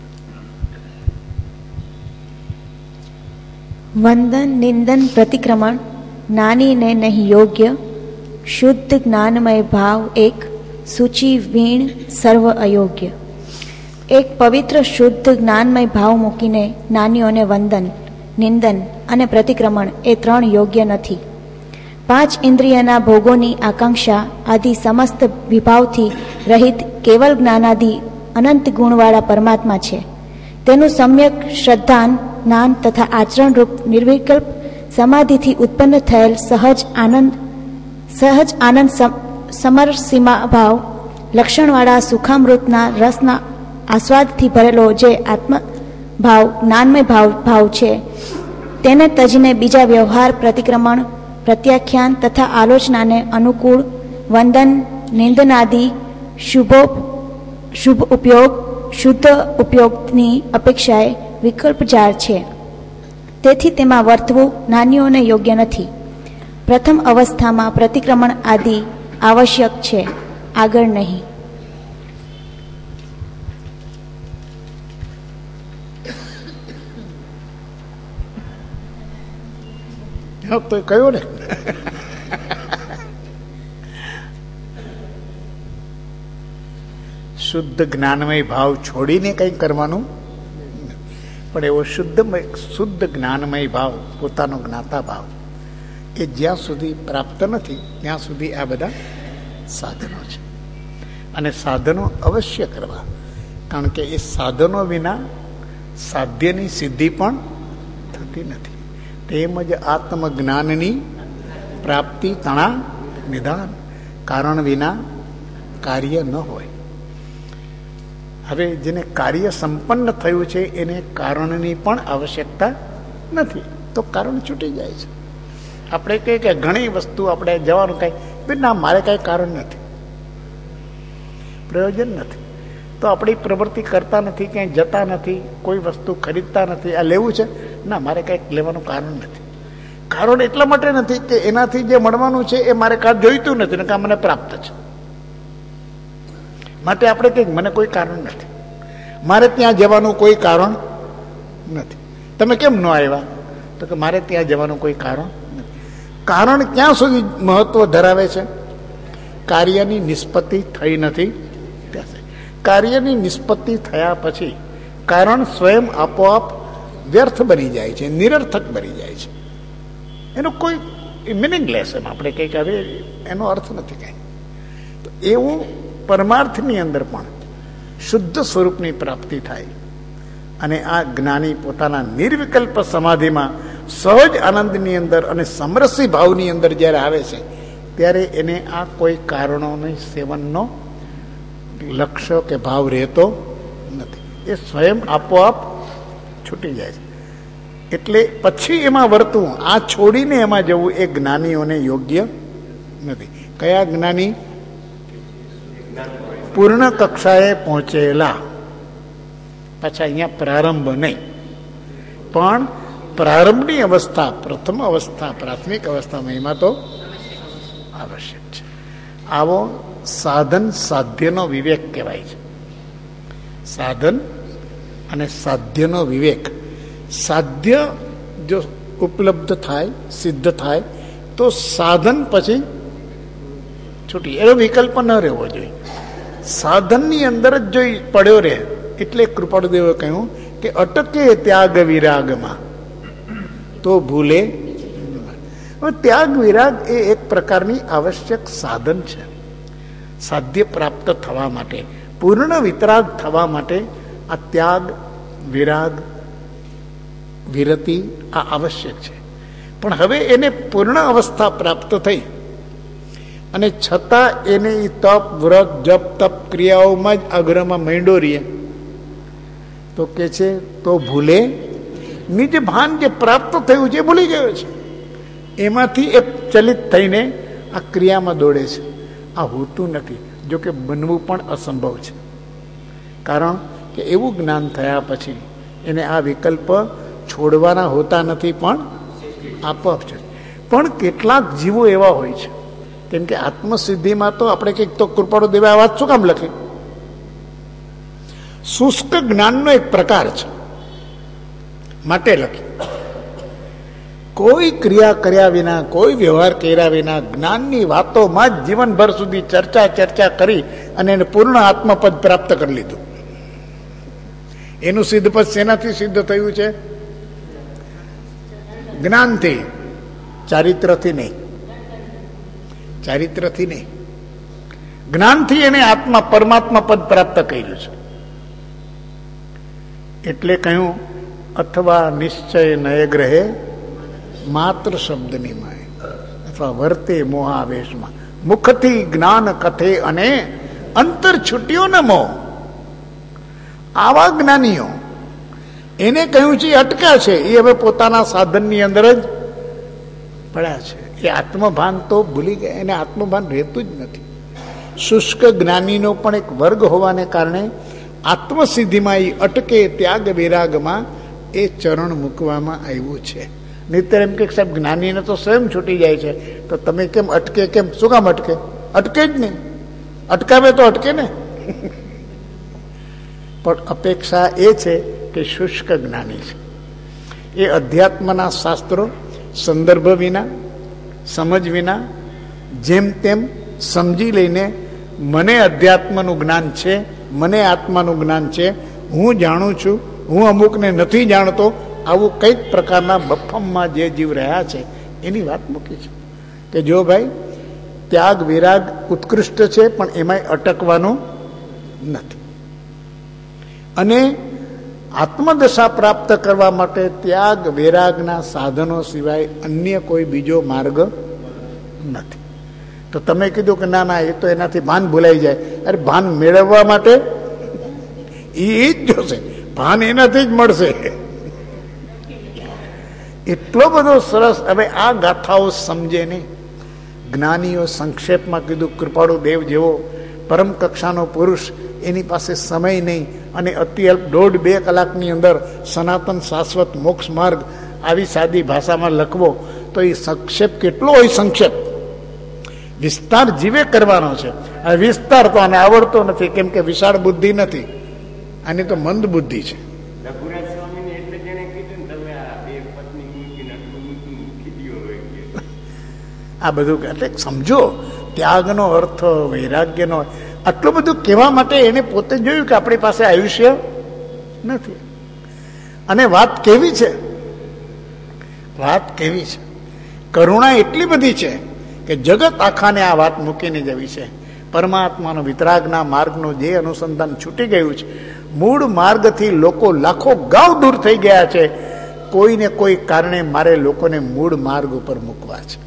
વંદન, નિંદન, પ્રતિક્રમણ જ્ઞાનીને નહીં યોગ્ય, શુદ્ધ જ્ઞાનમય ભાવ એક, સૂચિ વીણ સર્વ અયોગ્ય. એક પવિત્ર શુદ્ધ જ્ઞાનમય ભાવ મૂકીને જ્ઞાનીઓને વંદન, નિંદન અને પ્રતિક્રમણ એ ત્રણ યોગ્ય નથી. પાંચ ઇન્દ્રિયના ભોગોની આકાંક્ષા આદિ સમસ્ત વિભાવથી રહિત કેવલ જ્ઞાનાદિ અનંત ગુણવાળા પરમાત્મા છે. તેનું સમ્યક શ્રદ્ધાન, જ્ઞાન તથા આચરણરૂપ નિર્વિકલ્પ સમાધિથી ઉત્પન્ન થયેલ સહજ આનંદ સહજ આનંદ સમરસીમા ભાવ લક્ષણવાળા સુખામૃતના રસના આસ્વાદથી ભરેલો જે આત્મભાવ જ્ઞાનમય ભાવ ભાવ છે, તેને તજીને બીજા વ્યવહાર, પ્રતિક્રમણ, પ્રત્યાખ્યાન તથા આલોચનાને અનુકૂળ વંદન, નિંદનાદિ શુભો શુભ ઉપયોગ શુદ્ધ ઉપયોગની અપેક્ષાએ વિકલ્પજાળ છે. તેથી તેમાં વર્તવું જ્ઞાનીઓને યોગ્ય નથી. પ્રથમ અવસ્થામાં પ્રતિક્રમણ આદિ આવશ્યક છે, આગળ નહીં. તો કયો ને શુદ્ધ જ્ઞાનમય ભાવ છોડીને કંઈ કરવાનું, પણ એવો શુદ્ધ શુદ્ધ જ્ઞાનમય ભાવ, પોતાનો જ્ઞાતા ભાવ, એ જ્યાં સુધી પ્રાપ્ત નથી ત્યાં સુધી આ બધા સાધનો છે. અને સાધનો અવશ્ય કરવા, કારણ કે એ સાધનો વિના સાધ્યની સિદ્ધિ પણ થતી નથી. તેમજ આત્મજ્ઞાનની પ્રાપ્તિ તણા નિદાન, કારણ વિના કાર્ય ન હોય. હવે જેને કાર્ય સંપન્ન થયું છે એને કારણની પણ આવશ્યકતા નથી, તો કારણ છૂટી જાય છે. આપણે કહીએ કે ઘણી વસ્તુ આપણે જવાનું કાંઈ ના, મારે કાંઈ કારણ નથી, પ્રયોજન નથી, તો આપણી પ્રવૃત્તિ કરતા નથી, ક્યાંય જતા નથી, કોઈ વસ્તુ ખરીદતા નથી. આ લેવું છે ના, મારે કંઈક લેવાનું કારણ નથી. કારણ એટલા માટે નથી કે એનાથી જે મળવાનું છે એ મારે કાં જોઈતું નથી ને કાં મને પ્રાપ્ત છે, માટે આપણે કંઈક મને કોઈ કારણ નથી, મારે ત્યાં જવાનું કોઈ કારણ નથી. તમે કેમ ન આવ્યા? તો કે મારે ત્યાં જવાનું કોઈ કારણ નથી. કારણ ક્યાં સુધી મહત્વ ધરાવે છે? કાર્યની નિષ્પત્તિ થઈ નથી ત્યાં. કાર્યની નિષ્પત્તિ થયા પછી કારણ સ્વયં આપોઆપ વ્યર્થ બની જાય છે, નિરર્થક બની જાય છે. એનો કોઈ મિનિંગલેસ, એમ આપણે કંઈક હવે એનો અર્થ નથી કાંઈ. તો એવું પરમાર્થની અંદર પણ શુદ્ધ સ્વરૂપની પ્રાપ્તિ થાય, અને આ જ્ઞાની પોતાના નિર્વિકલ્પ સમાધિમાં સહજ આનંદની અંદર અને સમરસી ભાવની અંદર જ્યારે આવે છે, ત્યારે એને આ કોઈ કારણોની સેવનનો લક્ષ્ય કે ભાવ રહેતો નથી. એ સ્વયં આપોઆપ છૂટી જાય છે. એટલે પછી એમાં વર્તવું, આ છોડીને એમાં જવું, એ જ્ઞાનીઓને યોગ્ય નથી. કયા જ્ઞાની? પૂર્ણ કક્ષાએ પહોંચેલા. પાછા અહીંયા પ્રારંભ નહીં, પણ પ્રારંભની અવસ્થા, પ્રથમ અવસ્થા, પ્રાથમિક અવસ્થામાં એમાં તો આવશ્યક છે. આવો સાધન સાધ્યનો વિવેક કહેવાય છે. સાધન અને સાધ્યનો વિવેક. સાધ્ય જો ઉપલબ્ધ થાય, સિદ્ધ થાય, તો સાધન પછી છૂટી, એનો વિકલ્પ ન રહેવો જોઈએ. સાધનની અંદર જ જો પડ્યો રહે, એટલે કૃપાળુદેવે કહ્યું કે અટકે ત્યાગ વિરાગમાં તો ભૂલે. ત્યાગ વિરાગ એ એક પ્રકારની આવશ્યક સાધન છે. સાધ્ય પ્રાપ્ત થવા માટે, પૂર્ણ વિતરાગ થવા માટે આ ત્યાગ વિરાગ વિરતિ આ આવશ્યક છે. પણ હવે એને પૂર્ણ અવસ્થા પ્રાપ્ત થઈ અને છતાં એને એ તપ વ્રત જપ તપ ક્રિયાઓમાં જ આગ્રહમાં માંડ્યો રહીએ તો કે છે તો ભૂલે નિજ ભાન જે પ્રાપ્ત થયું છે ભૂલી ગયો છે. એમાંથી એ ચલિત થઈને આ ક્રિયામાં દોડે છે. આ હોતું નથી. જો કે બનવું પણ અસંભવ છે. કારણ કે એવું જ્ઞાન થયા પછી એને આ વિકલ્પ છોડવાના હોતા નથી, પણ આપોઆપ છે. પણ કેટલાક જીવો એવા હોય છે, કેમ કે આત્મસિદ્ધિમાં તો આપણે કંઈક તો કૃપાળુ દેવે આ વાત શું કામ લખી? શુષ્ક જ્ઞાનનો એક પ્રકાર છે માટે લખી. કોઈ ક્રિયા કર્યા વિના, કોઈ વ્યવહાર કર્યા વિના જ્ઞાનની વાતોમાં જ જીવનભર સુધી ચર્ચા ચર્ચા કરી અને એને પૂર્ણ આત્મપદ પ્રાપ્ત કરી લીધું. એનું સિદ્ધ પદ શેનાથી સિદ્ધ થયું છે? જ્ઞાનથી, ચારિત્રથી નહીં. ચારિત્રથી નહીં, જ્ઞાનથી એને આત્મા પરમાત્મા પદ પ્રાપ્ત કર્યું છે. એટલે કહ્યું અથવા નિશ્ચય નય ગ્રહે માત્ર શબ્દની માય અથવા વર્તે મોહાવેશમાં મુખથી જ્ઞાન કથે અને અંતર છૂટ્યો ન મોહ. આવા જ્ઞાનીઓ એને કહ્યું છે અટક્યા છે, એ હવે પોતાના સાધનની અંદર જ પડ્યા છે. એ આત્મભાન તો ભૂલી ગયા, એને આત્મભાન રહેતું જ નથી. શુષ્ક જ્ઞાનીનો પણ એક વર્ગ હોવાને કારણે આત્મસિદ્ધિમાં એ અટકે, ત્યાગ વિરાગમાં એ ચરણ મૂકવામાં આવ્યું છે. નહીતર એમ કે સાહેબ જ્ઞાનીને તો સ્વયં છૂટી જાય છે, તો તમે કેમ અટકે? કેમ શું કામ અટકે? અટકે જ નહીં. અટકાવે તો અટકે ને. પણ અપેક્ષા એ છે કે શુષ્ક જ્ઞાની છે એ અધ્યાત્મના શાસ્ત્રો સંદર્ભ વિના, સમજ વિના, જેમ તેમ સમજી લઈને મને અધ્યાત્મનું જ્ઞાન છે, મને આત્માનું જ્ઞાન છે, હું જાણું છું, હું અમુકને નથી જાણતો, આવું કંઈક પ્રકારના બફમમાં જે જીવ રહ્યા છે એની વાત મૂકી છે કે જો ભાઈ ત્યાગ વિરાગ ઉત્કૃષ્ટ છે, પણ એમાંય અટકવાનું નથી. અને આત્મદશા પ્રાપ્ત કરવા માટે ત્યાગ વિરાગના સાધનો સિવાય અન્ય કોઈ બીજો માર્ગ નથી. તો તમે કીધું કે ના ના એ તો એનાથી ભાન ભૂલાઈ જાય. અરે ભાન મેળવવા માટે એ જ જોશે, ભાન એનાથી જ મળશે. એટલો બધો સરસ. હવે આ ગાથાઓ સમજે નહીં. જ્ઞાનીઓ સંક્ષેપમાં કીધું કૃપાળુ દેવ જેવો પરમ કક્ષાનો પુરુષ, એની પાસે સમય નહીં અને અતિ અલ્પ દોઢ બે કલાકની અંદર સનાતન શાશ્વત મોક્ષ માર્ગ આવી સાદી ભાષામાં લખવો તો એ સંક્ષેપ કેટલો હોય? સંક્ષેપ વિસ્તાર જીવે કરવાનો છે. આ વિસ્તાર તો આને આવડતો નથી, કેમ કે વિશાળ બુદ્ધિ નથી, આની તો મંદ બુદ્ધિ છે. આ બધું એટલે સમજો ત્યાગનો અર્થ, વૈરાગ્યનો આટલું બધું કહેવા માટે એને પોતે જોયું કે આપણી પાસે આયુષ્ય નથી. અને વાત કેવી છે? વાત કેવી છે? કરુણા એટલી બધી છે કે જગત આખાને આ વાત મૂકીને જવી છે. પરમાત્માનો વિતરાગના માર્ગનું જે અનુસંધાન છૂટી ગયું છે, મૂળ માર્ગથી લોકો લાખો ગાઉ દૂર થઈ ગયા છે. કોઈને કોઈ કારણે મારે લોકોને મૂળ માર્ગ ઉપર મૂકવા છે.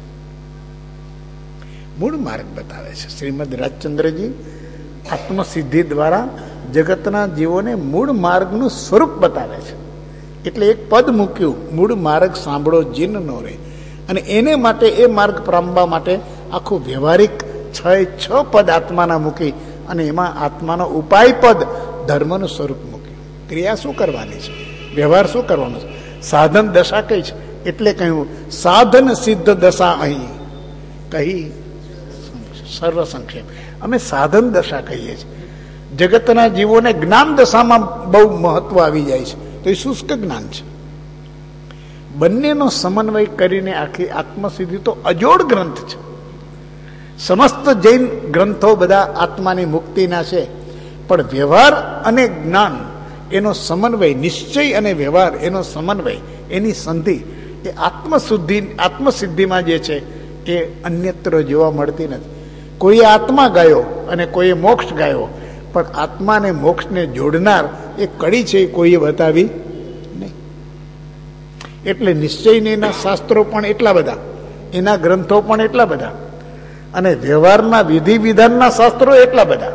મૂળ માર્ગ બતાવે છે શ્રીમદ રાજચંદ્રજી. આત્મસિદ્ધિ દ્વારા જગતના જીવોને મૂળ માર્ગનું સ્વરૂપ બતાવે છે. એટલે એક પદ મૂક્યું, મૂળ માર્ગ સાંભળો જીન નો રે. અને એને માટે, એ માર્ગ પામવા માટે આખું વ્યવહારિક છ છ પદ આત્માના મૂકી અને એમાં આત્માનો ઉપાય પદ ધર્મનું સ્વરૂપ મૂક્યું. ક્રિયા શું કરવાની છે? વ્યવહાર શું કરવાનો છે? સાધન દશા કઈ છે? એટલે કહ્યું સાધન સિદ્ધ દશા અહીં કહી સર્વ સંક્ષેપ. અમે સાધન દશા કહીએ છીએ. જગતના જીવોને જ્ઞાન દશામાં બહુ મહત્વ આવી જાય છે, તો એ શુષ્ક જ્ઞાન છે. બંનેનો સમન્વય કરીને આખી આત્મસિદ્ધિ તો અજોડ ગ્રંથ છે. સમસ્ત જૈન ગ્રંથો બધા આત્માની મુક્તિના છે, પણ વ્યવહાર અને જ્ઞાન એનો સમન્વય, નિશ્ચય અને વ્યવહાર એનો સમન્વય, એની સંધિ એ આત્મશુદ્ધિ આત્મસિદ્ધિમાં જે છે એ અન્યત્ર જોવા મળતી નથી. કોઈએ આત્મા ગાયો અને કોઈએ મોક્ષ ગાયો, પણ આત્મા અને મોક્ષને જોડનાર એ કડી છે એ કોઈએ બતાવી નહીં. એટલે નિશ્ચયને એના શાસ્ત્રો પણ એટલા બધા, એના ગ્રંથો પણ એટલા બધા, અને વ્યવહારના વિધિ વિધાનના શાસ્ત્રો એટલા બધા,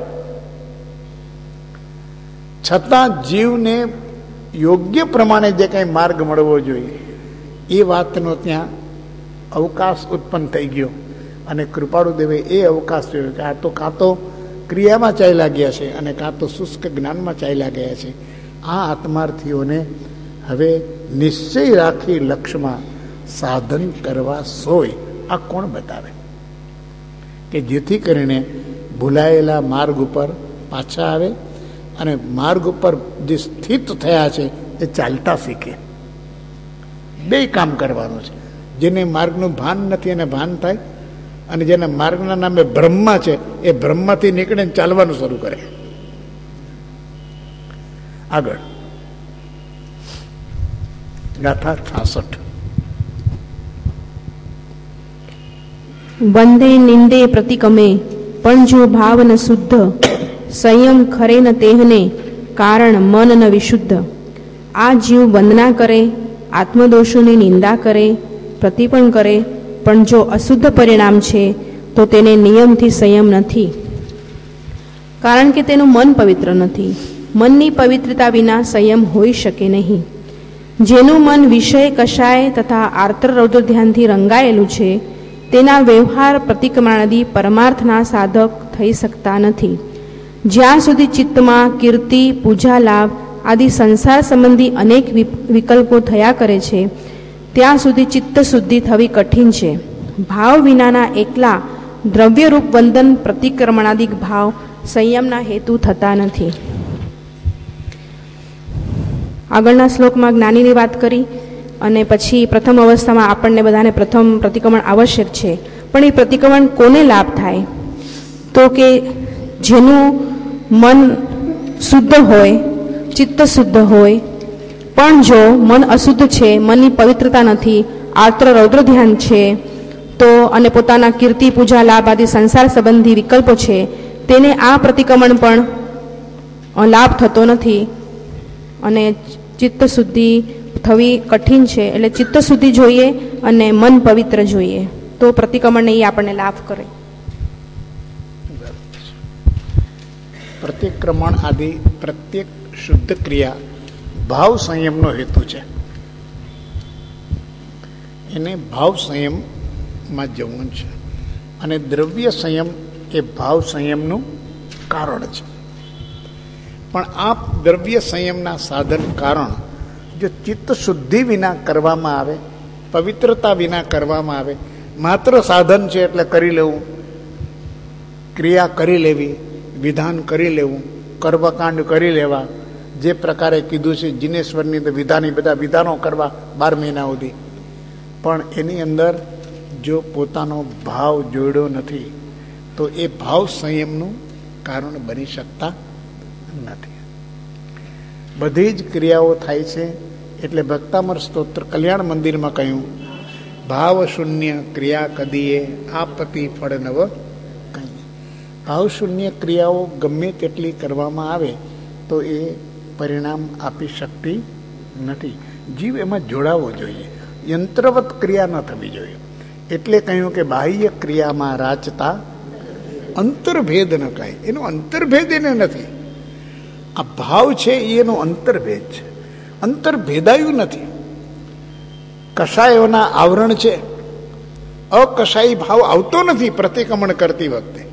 છતાં જીવને યોગ્ય પ્રમાણે જે કંઈ માર્ગ મળવો જોઈએ એ વાતનો ત્યાં અવકાશ ઉત્પન્ન થઈ ગયો. અને કૃપાળુદેવે એ અવકાશ જોયો કે આ તો કાં તો ક્રિયામાં ચાલ્યા ગયા છે અને કાં તો શુષ્ક જ્ઞાનમાં ચાલ્યા ગયા છે. આ આત્માર્થીઓને હવે નિશ્ચય રાખી લક્ષ્યમાં સાધન કરવા સોય આ કોણ બતાવે, કે જેથી કરીને ભૂલાયેલા માર્ગ ઉપર પાછા આવે અને માર્ગ ઉપર જે સ્થિત થયા છે એ ચાલતા શીખે. બે કામ કરવાનું છે. જેને માર્ગનું ભાન નથી એને ભાન થાય, અને જેના માર્ગના નામે બ્રહ્મ છે એ બ્રહ્મથી નીકળીને ચાલવાનું શરૂ કરે. આગળ ગાથા છાસઠ. વંદે નિંદે પ્રતિકમે પણ જો ભાવ ન શુદ્ધ, સંયમ ખરે ન તેહને કારણ મન ન વિશુદ્ધ. આ જીવ વંદના કરે, આત્મદોષોની નિંદા કરે, પ્રતિપણ કરે, પણ જો અશુદ્ધ પરિણામ છે તો તેને નિયમથી સંયમ નથી, કારણ કે તેનું મન પવિત્ર નથી. મનની પવિત્રતા વિના સંયમ હોઈ શકે નહીં. જેનું મન વિષય કષાય તથા આર્ત્ર રૌદ્ર ધ્યાનથી રંગાયેલું છે તેના વ્યવહાર પ્રતિક્રમણાદી પરમાર્થના સાધક થઈ શકતા નથી. જ્યાં સુધી ચિત્તમાં કીર્તિ, પૂજા, લાભ આદિ સંસાર સંબંધી અનેક વિકલ્પો થયા કરે છે ત્યાં સુધી ચિત્ત શુદ્ધિ થવી કઠિન છે. ભાવ વિનાના એકલા દ્રવ્યરૂપ વંદન પ્રતિક્રમણાદિક ભાવ સંયમના હેતુ થતા નથી. આગળના શ્લોકમાં જ્ઞાનીની વાત કરી, અને પછી પ્રથમ અવસ્થામાં આપણને બધાને પ્રથમ પ્રતિક્રમણ આવશ્યક છે. પણ એ પ્રતિક્રમણ કોને લાભ થાય? તો કે જેનું મન શુદ્ધ હોય, ચિત્ત શુદ્ધ હોય, પણ જો મન અશુદ્ધ છે, મનની પવિત્રતા નથી, આર્ત્ર રૌદ્ર ધ્યાન છે તો, અને પોતાના કીર્તિ, પૂજા, લાભ આદિ સંસાર સંબંધી વિકલ્પો છે, તેને આ પ્રતિક્રમણ પણ લાભ થતો નથી અને ચિત્ત શુદ્ધિ થવી કઠિન છે. એટલે ચિત્ત શુદ્ધિ જોઈએ અને મન પવિત્ર જોઈએ તો પ્રતિક્રમણને એ આપણને લાભ કરે. પ્રતિક્રમણ આદિ પ્રત્યેક શુદ્ધ ક્રિયા ભાવ સંયમનો હેતુ છે. એને ભાવ સંયમમાં જવું છે, અને દ્રવ્ય સંયમ એ ભાવ સંયમનું કારણ છે. પણ આ દ્રવ્ય સંયમના સાધન કારણ જો ચિત્ત શુદ્ધિ વિના કરવામાં આવે, પવિત્રતા વિના કરવામાં આવે, માત્ર સાધન છે એટલે કરી લેવું, ક્રિયા કરી લેવી, વિધાન કરી લેવું, કર્મકાંડ કરી લેવા, જે પ્રકારે કીધું છે જીનેશ્વરની વિધાની બધા વિધાનો કરવા બાર મહિના સુધી, પણ એની અંદર જો પોતાનો ભાવ જોડ્યો નથી તો એ ભાવ સંયમનું કારણ બની શકતા નથી. બધી જ ક્રિયાઓ થાય છે એટલે ભક્તામર સ્તોત્ર કલ્યાણ મંદિરમાં કહ્યું, ભાવ શૂન્ય ક્રિયા કદીએ આપતી ફળ નવ કઈ. ભાવ શૂન્ય ક્રિયાઓ ગમે તેટલી કરવામાં આવે તો એ પરિણામ આપી શકતી નથી. જીવ એમાં જોડાવો જોઈએ, યંત્રવત ક્રિયા ન થવી જોઈએ. એટલે કહ્યું કે બાહ્ય ક્રિયામાં રાચતા અંતર્ભેદ ન કહે. એનો અંતર્ભેદ એને નથી. આ ભાવ છે એનો અંતર્ભેદ છે, અંતર્ભેદાયું નથી. કષાયોના આવરણ છે, અકષાયી ભાવ આવતો નથી. પ્રતિક્રમણ કરતી વખતે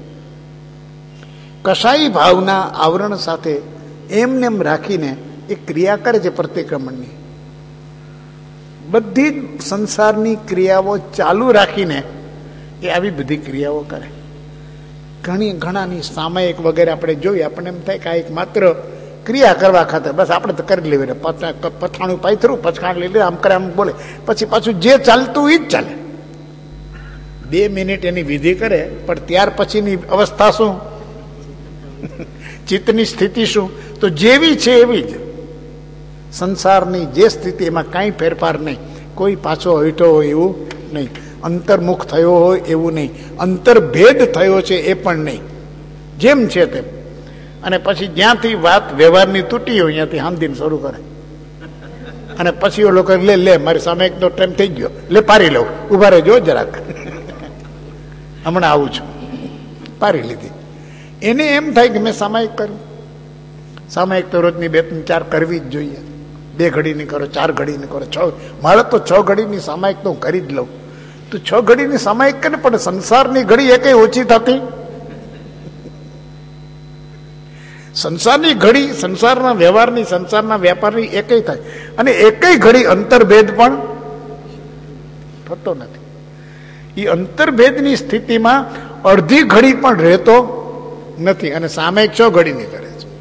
કષાયી ભાવના આવરણ સાથે એમને એમ રાખીને એ ક્રિયા કરે છે. પ્રતિક્રમણની બધી જ સંસારની ક્રિયાઓ ચાલુ રાખીને એ આવી બધી ક્રિયાઓ કરે. ઘણી ઘણાની સામાયિક વગેરે આપણે જોઈએ, આપણને એમ થાય કે આ એક માત્ર ક્રિયા કરવા ખાતર બસ આપણે તો કરી લેવી, પથાણું પાથરું, પછાણ લઈ લે, આમ કરે આમ બોલે, પછી પાછું જે ચાલતું એ જ ચાલે. બે મિનિટ એની વિધિ કરે, પણ ત્યાર પછીની અવસ્થા શું, ચિત્તની સ્થિતિ શું? તો જેવી છે એવી જ સંસારની જે સ્થિતિ, એમાં કાંઈ ફેરફાર નહીં. કોઈ પાછો હટ્યો હોય એવું નહીં, અંતર્મુખ થયો હોય એવું નહીં, અંતર્ભેદ થયો છે એ પણ નહીં, જેમ છે તેમ. અને પછી જ્યાંથી વાત વ્યવહારની તૂટી હોય ત્યાંથી હામદીન શરૂ કરે અને પછી એ લોકો લે લે મારી સામે એકનો ટાઈમ થઈ ગયો, લે પારી લઉં, ઉભા રહેજો જરાક, હમણાં આવું છું, પારી લીધી. એને એમ થાય કે મેં સામાયિક કર્યું. સામાયિક તો રોજની બે ત્રણ ચાર કરવી જ જોઈએ. બે ઘડીની કરો, ચાર ઘડીની કરો, છ, મારે તો છ ઘડીની સામાયિક તો કરી જ લઉં. તો છ ઘડીની સામાયિક કરે પણ સંસારની ઘડી એ કઈ ઓછી થતી? સંસારની ઘડી, સંસારના વ્યવહારની, સંસારના વેપારની એકઈ થાય અને એકઈ ઘડી અંતર્ભેદ પણ થતો નથી. એ અંતર્ભેદની સ્થિતિમાં અડધી ઘડી પણ રહેતો નથી અને સામાયિક છ ઘડીની કરે છે.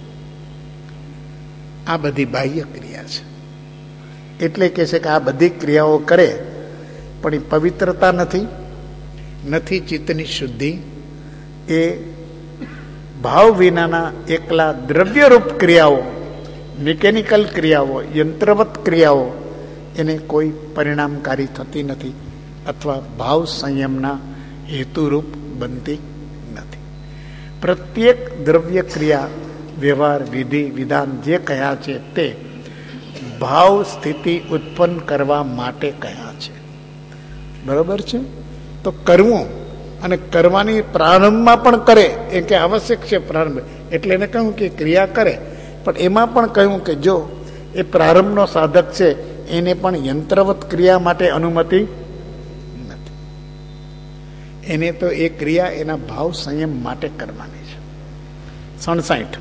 આ બધી બાહ્ય ક્રિયા છે. એટલે કે છે કે આ બધી ક્રિયાઓ કરે પણ એ પવિત્રતા નથી, નથી ચિત્તની શુદ્ધિ. એ ભાવ વિનાના એકલા દ્રવ્યરૂપ ક્રિયાઓ, મિકેનિકલ ક્રિયાઓ, યંત્રવત ક્રિયાઓ એને કોઈ પરિણામકારી થતી નથી અથવા ભાવ સંયમના હેતુરૂપ બનતી નથી. પ્રત્યેક દ્રવ્ય ક્રિયા, વ્યવહાર, વિધિ, વિધાન જે કહ્યા છે તે ભાવ સ્થિતિ ઉત્પન્ન કરવા માટે કહ્યા છે. બરોબર છે? તો કરવું અને કરવાની પ્રારંભમાં પણ કરે એ કે આવશ્યક છે પ્રારંભ. એટલે એને કહ્યું કે ક્રિયા કરે, પણ એમાં પણ કહ્યું કે જો એ પ્રારંભનો સાધક છે એને પણ યંત્રવત ક્રિયા માટે અનુમતિ નથી. એને તો એ ક્રિયા એના ભાવ સંયમ માટે કરવાની છે. સડસાઠ.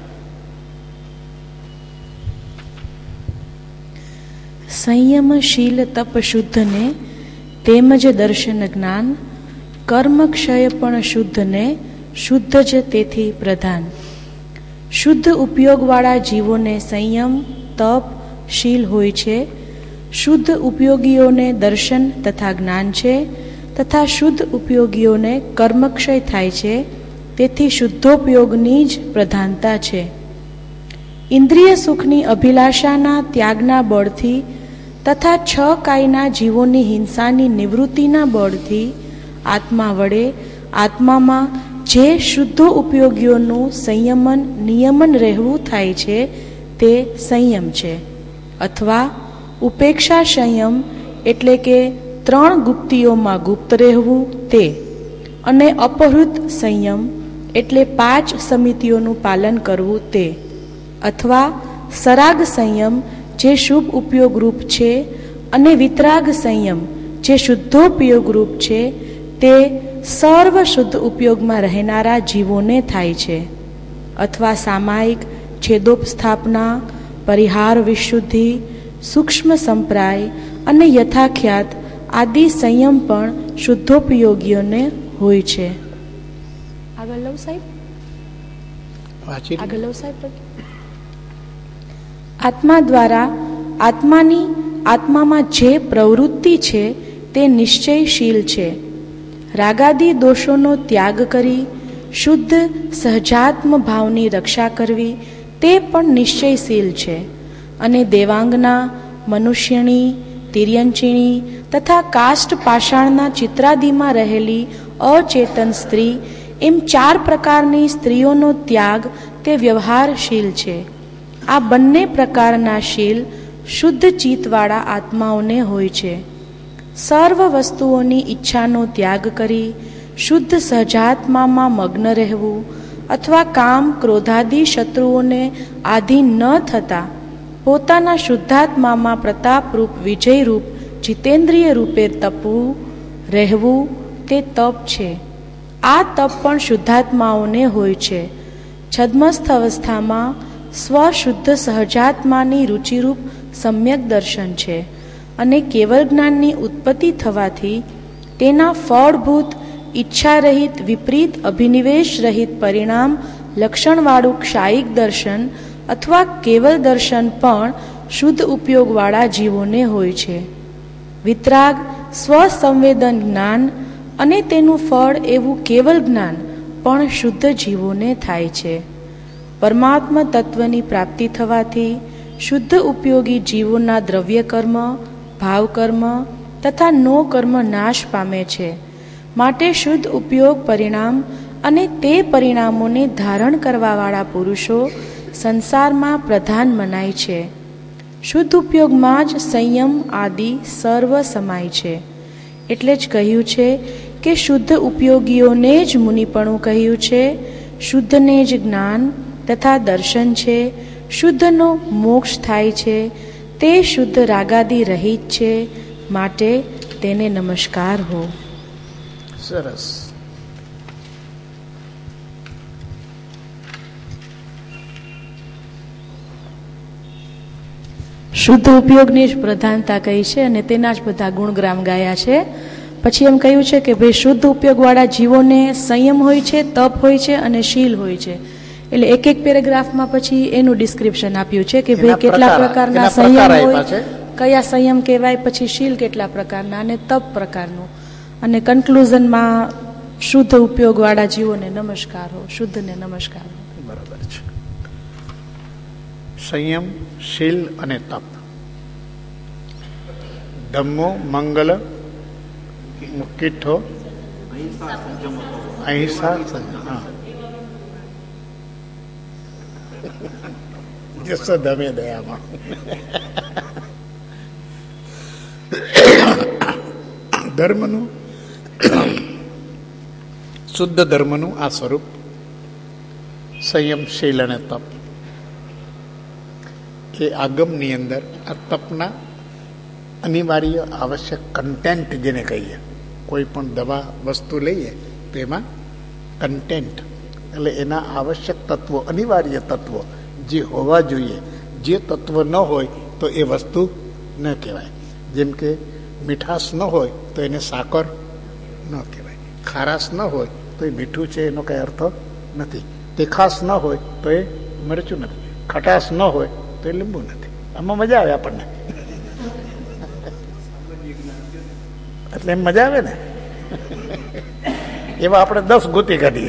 સંયમશીલ તપ શુદ્ધને તેમજ દર્શન જ્ઞાન, કર્મ ક્ષય પણ શુદ્ધને શુદ્ધ જ તેથી પ્રધાન. શુદ્ધ ઉપયોગવાળા જીવોને સંયમ, તપ, શીલ હોય છે. શુદ્ધ ઉપયોગીઓને દર્શન તથા જ્ઞાન છે તથા શુદ્ધ ઉપયોગીઓને કર્મક્ષય થાય છે, તેથી શુદ્ધોપયોગની જ પ્રધાનતા છે. ઇન્દ્રિય સુખની અભિલાષાના ત્યાગના બળથી તથા છ કાયના જીવોની હિંસાની નિવૃત્તિના બળથી આત્મા વડે આત્મામાં જે શુદ્ધો ઉપયોગીઓનું સંયમન નિયમન રહેવું થાય છે તે સંયમ છે. અથવા ઉપેક્ષા સંયમ એટલે કે ત્રણ ગુપ્તિઓમાં ગુપ્ત રહેવું તે, અને અપહૃત સંયમ એટલે પાંચ સમિતિઓનું પાલન કરવું તે, અથવા સરાગ સંયમ જે શુભ ઉપયોગ રૂપ છે અને વિતરાગ સંયમ જે શુદ્ધોપયોગ રૂપ છે તે સર્વ શુદ્ધ ઉપયોગમાં રહેનારા જીવોને થાય છે. અથવા સામાયિક, છેદોપસ્થાપના, પરિહાર વિશુદ્ધિ, સૂક્ષ્મ સંપ્રાય અને યથાખ્યાત આદિ સંયમ પણ શુદ્ધોપયોગીઓને હોય છે. આગળ લવ સાહેબ, આગળ લવ સાહેબ. આત્મા દ્વારા આત્માની આત્મામાં જે પ્રવૃત્તિ છે તે નિશ્ચયશીલ છે. રાગાદી દોષોનો ત્યાગ કરી શુદ્ધ સહજાત્મ ભાવની રક્ષા કરવી તે પણ નિશ્ચયશીલ છે. અને દેવાંગના, મનુષ્યણી, તિર્યંચિણી તથા કાષ્ટ પાષાણના ચિત્રાદિમાં રહેલી અચેતન સ્ત્રી એમ ચાર પ્રકારની સ્ત્રીઓનો ત્યાગ તે વ્યવહારશીલ છે. આ બંને પ્રકારના શીલ શુદ્ધ ચિત્તવાળા આત્માઓને હોય છે. સર્વ વસ્તુઓની ઈચ્છાનો ત્યાગ કરી શુદ્ધ સહજાત્મામાં મગ્ન રહેવું અથવા કામ, ક્રોધાદિ શત્રુઓને આધીન ન થતા પોતાના શુદ્ધાત્મામાં પ્રતાપરૂપ, વિજયરૂપ, જીતેન્દ્રિય રૂપે તપવું, રહેવું તે તપ છે. આ તપ પણ શુદ્ધાત્માઓને હોય છે. છદ્મસ્થ અવસ્થામાં સ્વશુદ્ધ સહજાત્માની રુચિરૂપ સમ્યક દર્શન છે અને કેવલ જ્ઞાનની ઉત્પત્તિ થવાથી તેના ફળભૂત ઈચ્છારહિત વિપરીત અભિનિવેશ રહિત પરિણામ લક્ષણવાળું ક્ષાયિક દર્શન અથવા કેવલ દર્શન પણ શુદ્ધ ઉપયોગવાળા જીવોને હોય છે. વિતરાગ, સ્વસંવેદન જ્ઞાન અને તેનું ફળ એવું કેવલ જ્ઞાન પણ શુદ્ધ જીવોને થાય છે. પરમાત્મા તત્વની પ્રાપ્તિ થવાથી શુદ્ધ ઉપયોગી જીવોના દ્રવ્ય કર્મ, ભાવકર્મ તથા નો કર્મ નાશ પામે છે. માટે શુદ્ધ ઉપયોગ પરિણામ અને તે પરિણામોને ધારણ કરવાવાળા પુરુષો સંસારમાં પ્રધાન મનાય છે. શુદ્ધ ઉપયોગમાં જ સંયમ આદિ સર્વ સમાય છે. એટલે જ કહ્યું છે કે શુદ્ધ ઉપયોગીઓને જ મુનિપણું કહ્યું છે. શુદ્ધને જ જ્ઞાન તથા દર્શન છે. શુદ્ધનો મોક્ષ થાય છે. તે શુદ્ધ રાગાદી રહિત છે. માટે તેને નમસ્કાર હો. સરસ. શુદ્ધ ઉપયોગની જ પ્રધાનતા કહી છે અને તેના જ બધા ગુણગ્રામ ગાયા છે. પછી એમ કહ્યું છે કે ભાઈ શુદ્ધ ઉપયોગવાળા જીવોને સંયમ હોય છે, તપ હોય છે અને શીલ હોય છે. એટલે એક એક પેરેગ્રાફમાં પછી એનું ડિસ્ક્રિપ્શન આપ્યું છે કે ભાઈ કેટલા પ્રકારના સંયમ હોય, કયા સંયમ કહેવાય, પછી શીલ કેટલા પ્રકારના અને તપ પ્રકારનું, અને કન્ક્લુઝનમાં શુદ્ધ ઉપયોગવાળા જીવોને નમસ્કાર હો, શુદ્ધને નમસ્કાર હો. બરાબર છે. સંયમ, શીલ અને તપ, ધમ્મો, મંગલ, મુક્તિઠો, અહિંસા, હા જસ ધમે દયામાં. ધર્મનું, શુદ્ધ ધર્મનું આ સ્વરૂપ સંયમ, શીલ અને તપ એ આગમની અંદર આ તપના અનિવાર્ય આવશ્યક કન્ટેન્ટ જેને કહીએ, કોઈ પણ દવા વસ્તુ લઈએ તો એમાં કન્ટેન્ટ એટલે એના આવશ્યક તત્વો, અનિવાર્ય તત્વો જે હોવા જોઈએ, જે તત્વ ન હોય તો એ વસ્તુ ન કહેવાય. જેમ કે મીઠાશ ન હોય તો એને સાકર ન કહેવાય, ખારાશ ન હોય તો એ મીઠું છે એનો કંઈ અર્થ નથી, તીખાશ ન હોય તો એ મરચું નથી, ખટાશ ન હોય તો એ લીંબુ નથી. આમાં મજા આવે આપણને, એટલે એમ મજા આવે ને. એવા આપણે દસ ગોતી કાઢીએ.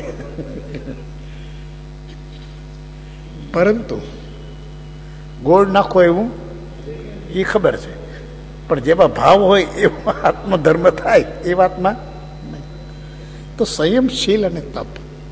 પરંતુ ગોળ નાખો એવું એ ખબર છે, પણ જેવા ભાવ હોય એવો આત્મધર્મ થાય એ વાતમાં નહીં. તો સંયમશીલ અને તપ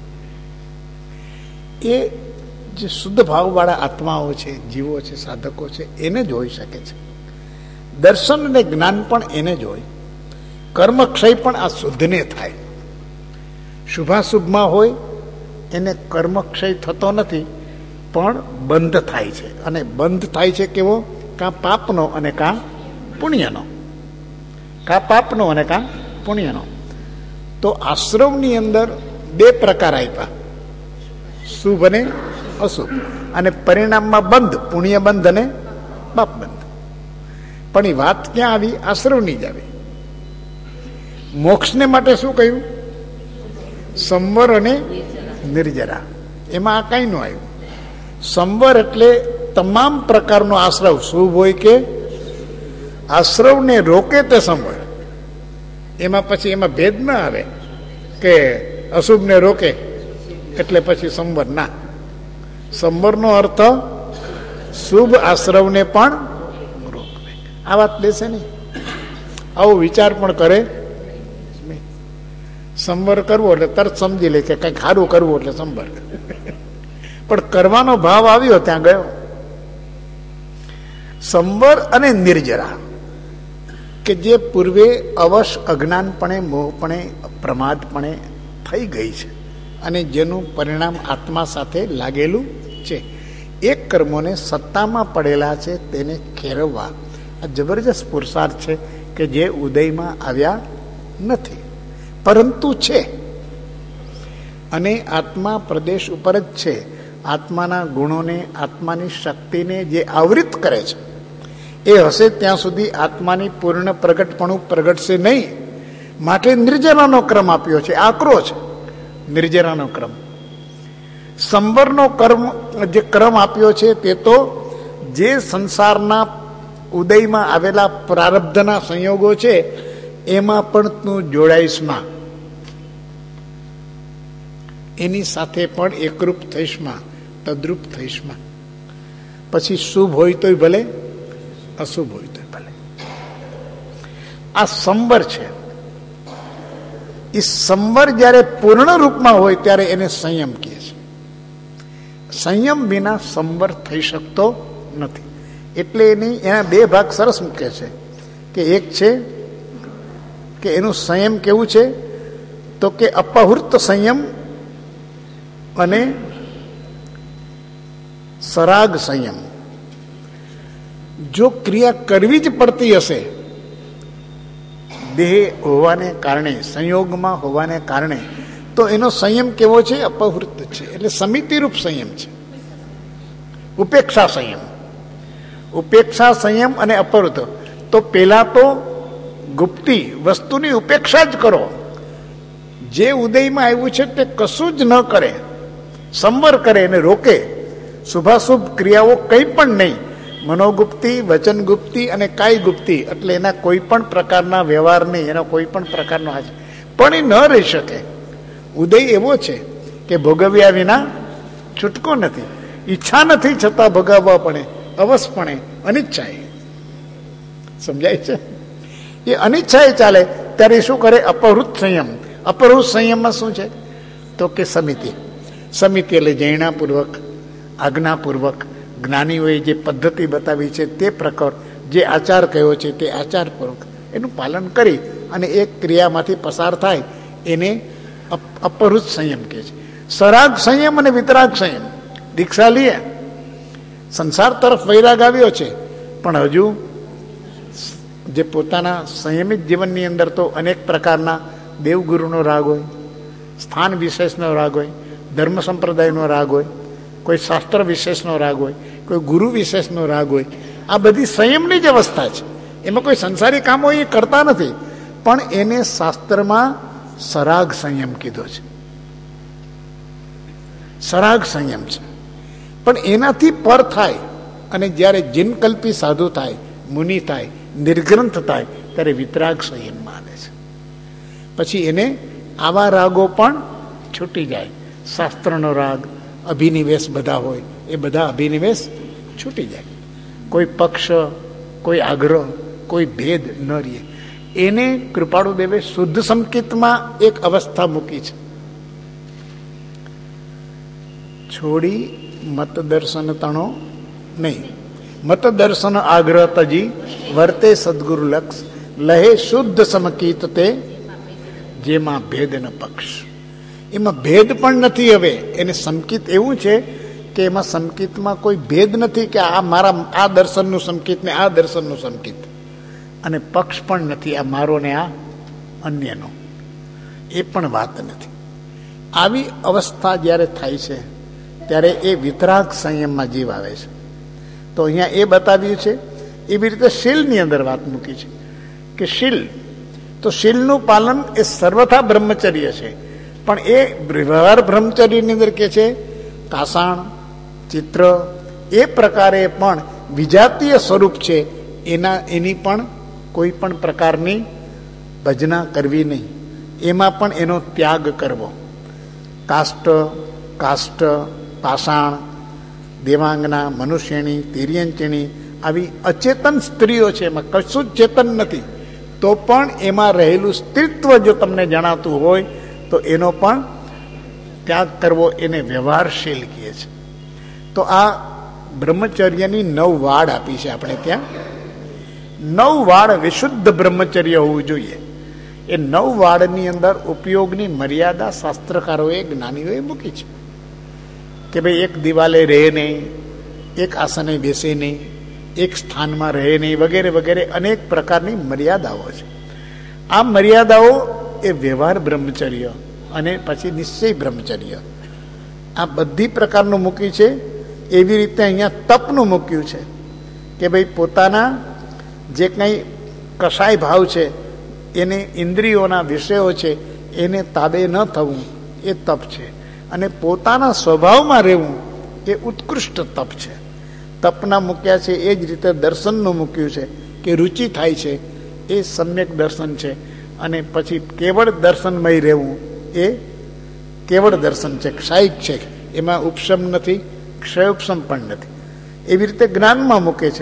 એ જે શુદ્ધ ભાવવાળા આત્માઓ છે, જીવો છે, સાધકો છે, એને જ હોઈ શકે છે. દર્શન અને જ્ઞાન પણ એને જ હોય. કર્મક્ષય પણ આ શુદ્ધને થાય. શુભાશુભમાં હોય એને કર્મક્ષય થતો નથી, પણ બંધ થાય છે. અને બંધ થાય છે કેવો? કાં પાપનો અને કાં પુણ્યનો, કાં પાપનો અને કાં પુણ્યનો. તો આશ્રમની અંદર બે પ્રકાર આપ્યા, શુભ અને અશુભ, અને પરિણામમાં બંધ, પુણ્ય બંધ અને પાપ બંધ. પણ એ વાત ક્યાં આવી? આશ્રમની જ આવી. મોક્ષને માટે શું કહ્યું? સંવર અને નિર્જરા. એમાં આ કઈ નું આવ્યું? સંવર એટલે તમામ પ્રકારનો આશ્રવ, શુભ હોય કે આશ્રવને રોકે તે સંવર. એમાં પછી એમાં ભેદ ના આવે કે અશુભને રોકે એટલે પછી સંવર. ના, સંવરનો અર્થ શુભ આશ્રવને પણ રોકવે. આ વાત દેશે નહીં, આવો વિચાર પણ કરે નહીં. સંવર કરવો એટલે તરત સમજી લે કે કંઈક સારું કરવું એટલે સંવર. પણ કરવાનો ભાવ આવ્યો ત્યાં ગયો. સંવર અને નિર્જરા કે જે પૂર્વે અવશ અજ્ઞાનપણે, મોહપણે, પ્રમાદપણે થઈ ગઈ છે અને જેનું પરિણામ આત્મા સાથે લાગેલું છે, એ કર્મોને સત્તામાં પડેલા છે તેને ખેરવવા આ જબરજસ્ત પુરુષાર્થ છે કે જે ઉદયમાં આવ્યા નથી પરંતુ છે. અને આત્મા પ્રદેશ ઉપર જ છે. આત્માના ગુણોને, આત્માની શક્તિને જે આવૃત કરે છે એ હશે ત્યાં સુધી આત્માની પૂર્ણ પ્રગટપણું પ્રગટશે નહીં. માટે નિર્જરાનો ક્રમ આપ્યો છે. આકરો છે નિર્જરાનો ક્રમ. સંવરનો કર્મ જે ક્રમ આપ્યો છે તે તો જે સંસારના ઉદયમાં આવેલા પ્રારબ્ધના સંયોગો છે એમાં પણ તું જોડાઈશમાં, એની સાથે પણ એકરૂપ થઈશમાં, તદ્રુપ થઈશમાં. પછી શુભ હોય તોય ભલે, અશુભ હોય તોય ભલે. આ સંવર છે. એ સંવર જ્યારે પૂર્ણ રૂપમાં હોય ત્યારે એને સંયમ કહે છે. સંયમ વિના સંવર થઈ શકતો નથી. એટલે એની એના બે ભાગ સરસ મૂકે છે કે એક છે કે એનું સંયમ કેવું છે તો કે અપહૃત સંયમ અને સરાગ સંયમ. જો ક્રિયા કરવી જ પડતી હશે દેહ હોવાને કારણે, સંયોગમાં હોવાને કારણે, તો એનો સંયમ કેવો છે? અપહૃત છે. એટલે સમિતિરૂપ સંયમ છે. ઉપેક્ષા સંયમ, ઉપેક્ષા સંયમ અને અપહૃત. તો પેલા તો ગુપ્તી વસ્તુની ઉપેક્ષા જ કરો. જે ઉદયમાં આવ્યું છે તે કશું જ ન કરે, સંવર કરે એને રોકે. શુભાશુભ ક્રિયાઓ કંઈ પણ નહીં. મનોગુપ્તી, વચન ગુપ્તી અને કાય ગુપ્તી, એટલે એના કોઈ પણ પ્રકારના વ્યવહાર નહીં, એનો કોઈ પણ પ્રકારનો હાજ પણ એ ન રહી શકે. ઉદય એવો છે કે ભોગવ્યા વિના છૂટકો નથી. ઈચ્છા નથી છતાં ભોગવવા પડે, અવશપણે, અનિચ્છાએ. સમજાય છે? એ અનિચ્છાએ ચાલે ત્યારે શું કરે? અપહૃત સંયમ. અપહૃત સંયમમાં શું છે તો કે સમિતિ. સમિતિ એટલે જૈણાપૂર્વક, આજ્ઞાપૂર્વક જ્ઞાનીઓએ જે પદ્ધતિ બતાવી છે તે પ્રકાર, જે આચાર કયો છે તે આચારપૂર્વક એનું પાલન કરી અને એક ક્રિયામાંથી પસાર થાય એને અપહૃત સંયમ કહે છે. સરાગ સંયમ અને વિતરાગ સંયમ. દીક્ષા લઈએ, સંસાર તરફ વૈરાગ આવ્યો છે, પણ હજુ જે પોતાના સંયમિત જીવનની અંદર તો અનેક પ્રકારના દેવગુરુનો રાગ હોય, સ્થાન વિશેષનો રાગ હોય, ધર્મ સંપ્રદાયનો રાગ હોય, કોઈ શાસ્ત્ર વિશેષનો રાગ હોય, કોઈ ગુરુ વિશેષનો રાગ હોય. આ બધી સંયમની જ અવસ્થા છે. એમાં કોઈ સંસારી કામો એ કરતા નથી, પણ એને શાસ્ત્રમાં સરાગ સંયમ કીધો છે. સરાગ સંયમ છે. પણ એનાથી પર થાય અને જ્યારે જીનકલ્પી સાધુ થાય, મુનિ થાય, નિર્ગ્રંથ થાય ત્યારે વિતરાગ સંયમમાં આવે છે. પછી એને આવા રાગો પણ છૂટી જાય. શાસ્ત્રનો રાગ, અભિનિવેશ બધા હોય, એ બધા અભિનિવેશ છૂટી જાય. કોઈ પક્ષ, કોઈ આગ્રહ, કોઈ ભેદ ન રહે. એને કૃપાળુ દેવે શુદ્ધ સંકેતમાં એક અવસ્થા મૂકી છે. છોડી મત દર્શન તણો નહીં, મત દર્શન આગ્રહ તજી વર્તે સદગુરુ લક્ષ, લહે શુદ્ધ સમકીત તે જેમાં ભેદ ન પક્ષ. એમાં ભેદ પણ નથી. હવે એને સંકિત એવું છે કે એમાં સંકિતમાં કોઈ ભેદ નથી કે આ મારા આ દર્શનનું સંકિત ને આ દર્શનનું સંકિત, અને પક્ષ પણ નથી આ મારો ને આ અન્યનો, એ પણ વાત નથી. આવી અવસ્થા જ્યારે થાય છે ત્યારે એ વિતરાગ સંયમમાં જીવ આવે છે. તો અહીંયા એ બતાવ્યું છે. એવી રીતે શીલની અંદર વાત મૂકી છે કે શીલ, તો શીલનું પાલન એ સર્વથા બ્રહ્મચર્ય છે. પણ એ વ્યવહાર બ્રહ્મચર્યની અંદર કે છે કાસાણ, ચિત્ર, એ પ્રકારે પણ વિજાતીય સ્વરૂપ છે. એના એની પણ કોઈ પણ પ્રકારની ભજના કરવી નહીં, એમાં પણ એનો ત્યાગ કરવો. કાષ્ટ, કાષ્ટ, પાષાણ, દેવાંગના, મનુષ્યણી, તિર્યંચિણી, આવી અચેતન સ્ત્રીઓ છે. એમાં કશું જ ચેતન નથી, તો પણ એમાં રહેલું સ્ત્રીત્વ જો તમને જણાતું હોય તો એનો પણ ત્યાગ કરવો, એને વ્યવહારશીલ કહે છે. તો આ બ્રહ્મચર્યની નવ વાડ આપી છે આપણે ત્યાં. નવ વાડ વિશુદ્ધ બ્રહ્મચર્ય હોવું જોઈએ. એ નવ વાડની અંદર ઉપયોગની મર્યાદા શાસ્ત્રકારોએ, જ્ઞાનીઓએ મૂકી છે કે ભાઈ એક દિવાલે રહે નહીં, એક આસને બેસે નહીં, એક સ્થાનમાં રહે નહીં, વગેરે વગેરે અનેક પ્રકારની મર્યાદાઓ છે. આ મર્યાદાઓ એ વ્યવહાર બ્રહ્મચર્ય અને પછી નિશ્ચય બ્રહ્મચર્ય, આ બધી પ્રકારનું મૂક્યું છે. એવી રીતે અહીંયા તપનું મૂક્યું છે કે ભાઈ પોતાના જે કંઈ કસાય ભાવ છે, એને ઇન્દ્રિયોના વિષયો છે, એને તાબે ન થવું, એ તપ છે. અને પોતાના સ્વભાવમાં રહેવું એ ઉત્કૃષ્ટ તપ છે. તપના મૂક્યા છે. એ જ રીતે દર્શનનું મૂક્યું છે કે રુચિ થાય છે, એ સમ્યક દર્શન છે. અને પછી કેવળ દર્શનમય રહેવું એ કેવળ દર્શન છે, ક્ષાયિક છે. એમાં ઉપશમ નથી, ક્ષયોપશમ પણ નથી. એવી રીતે જ્ઞાનમાં મૂકે છે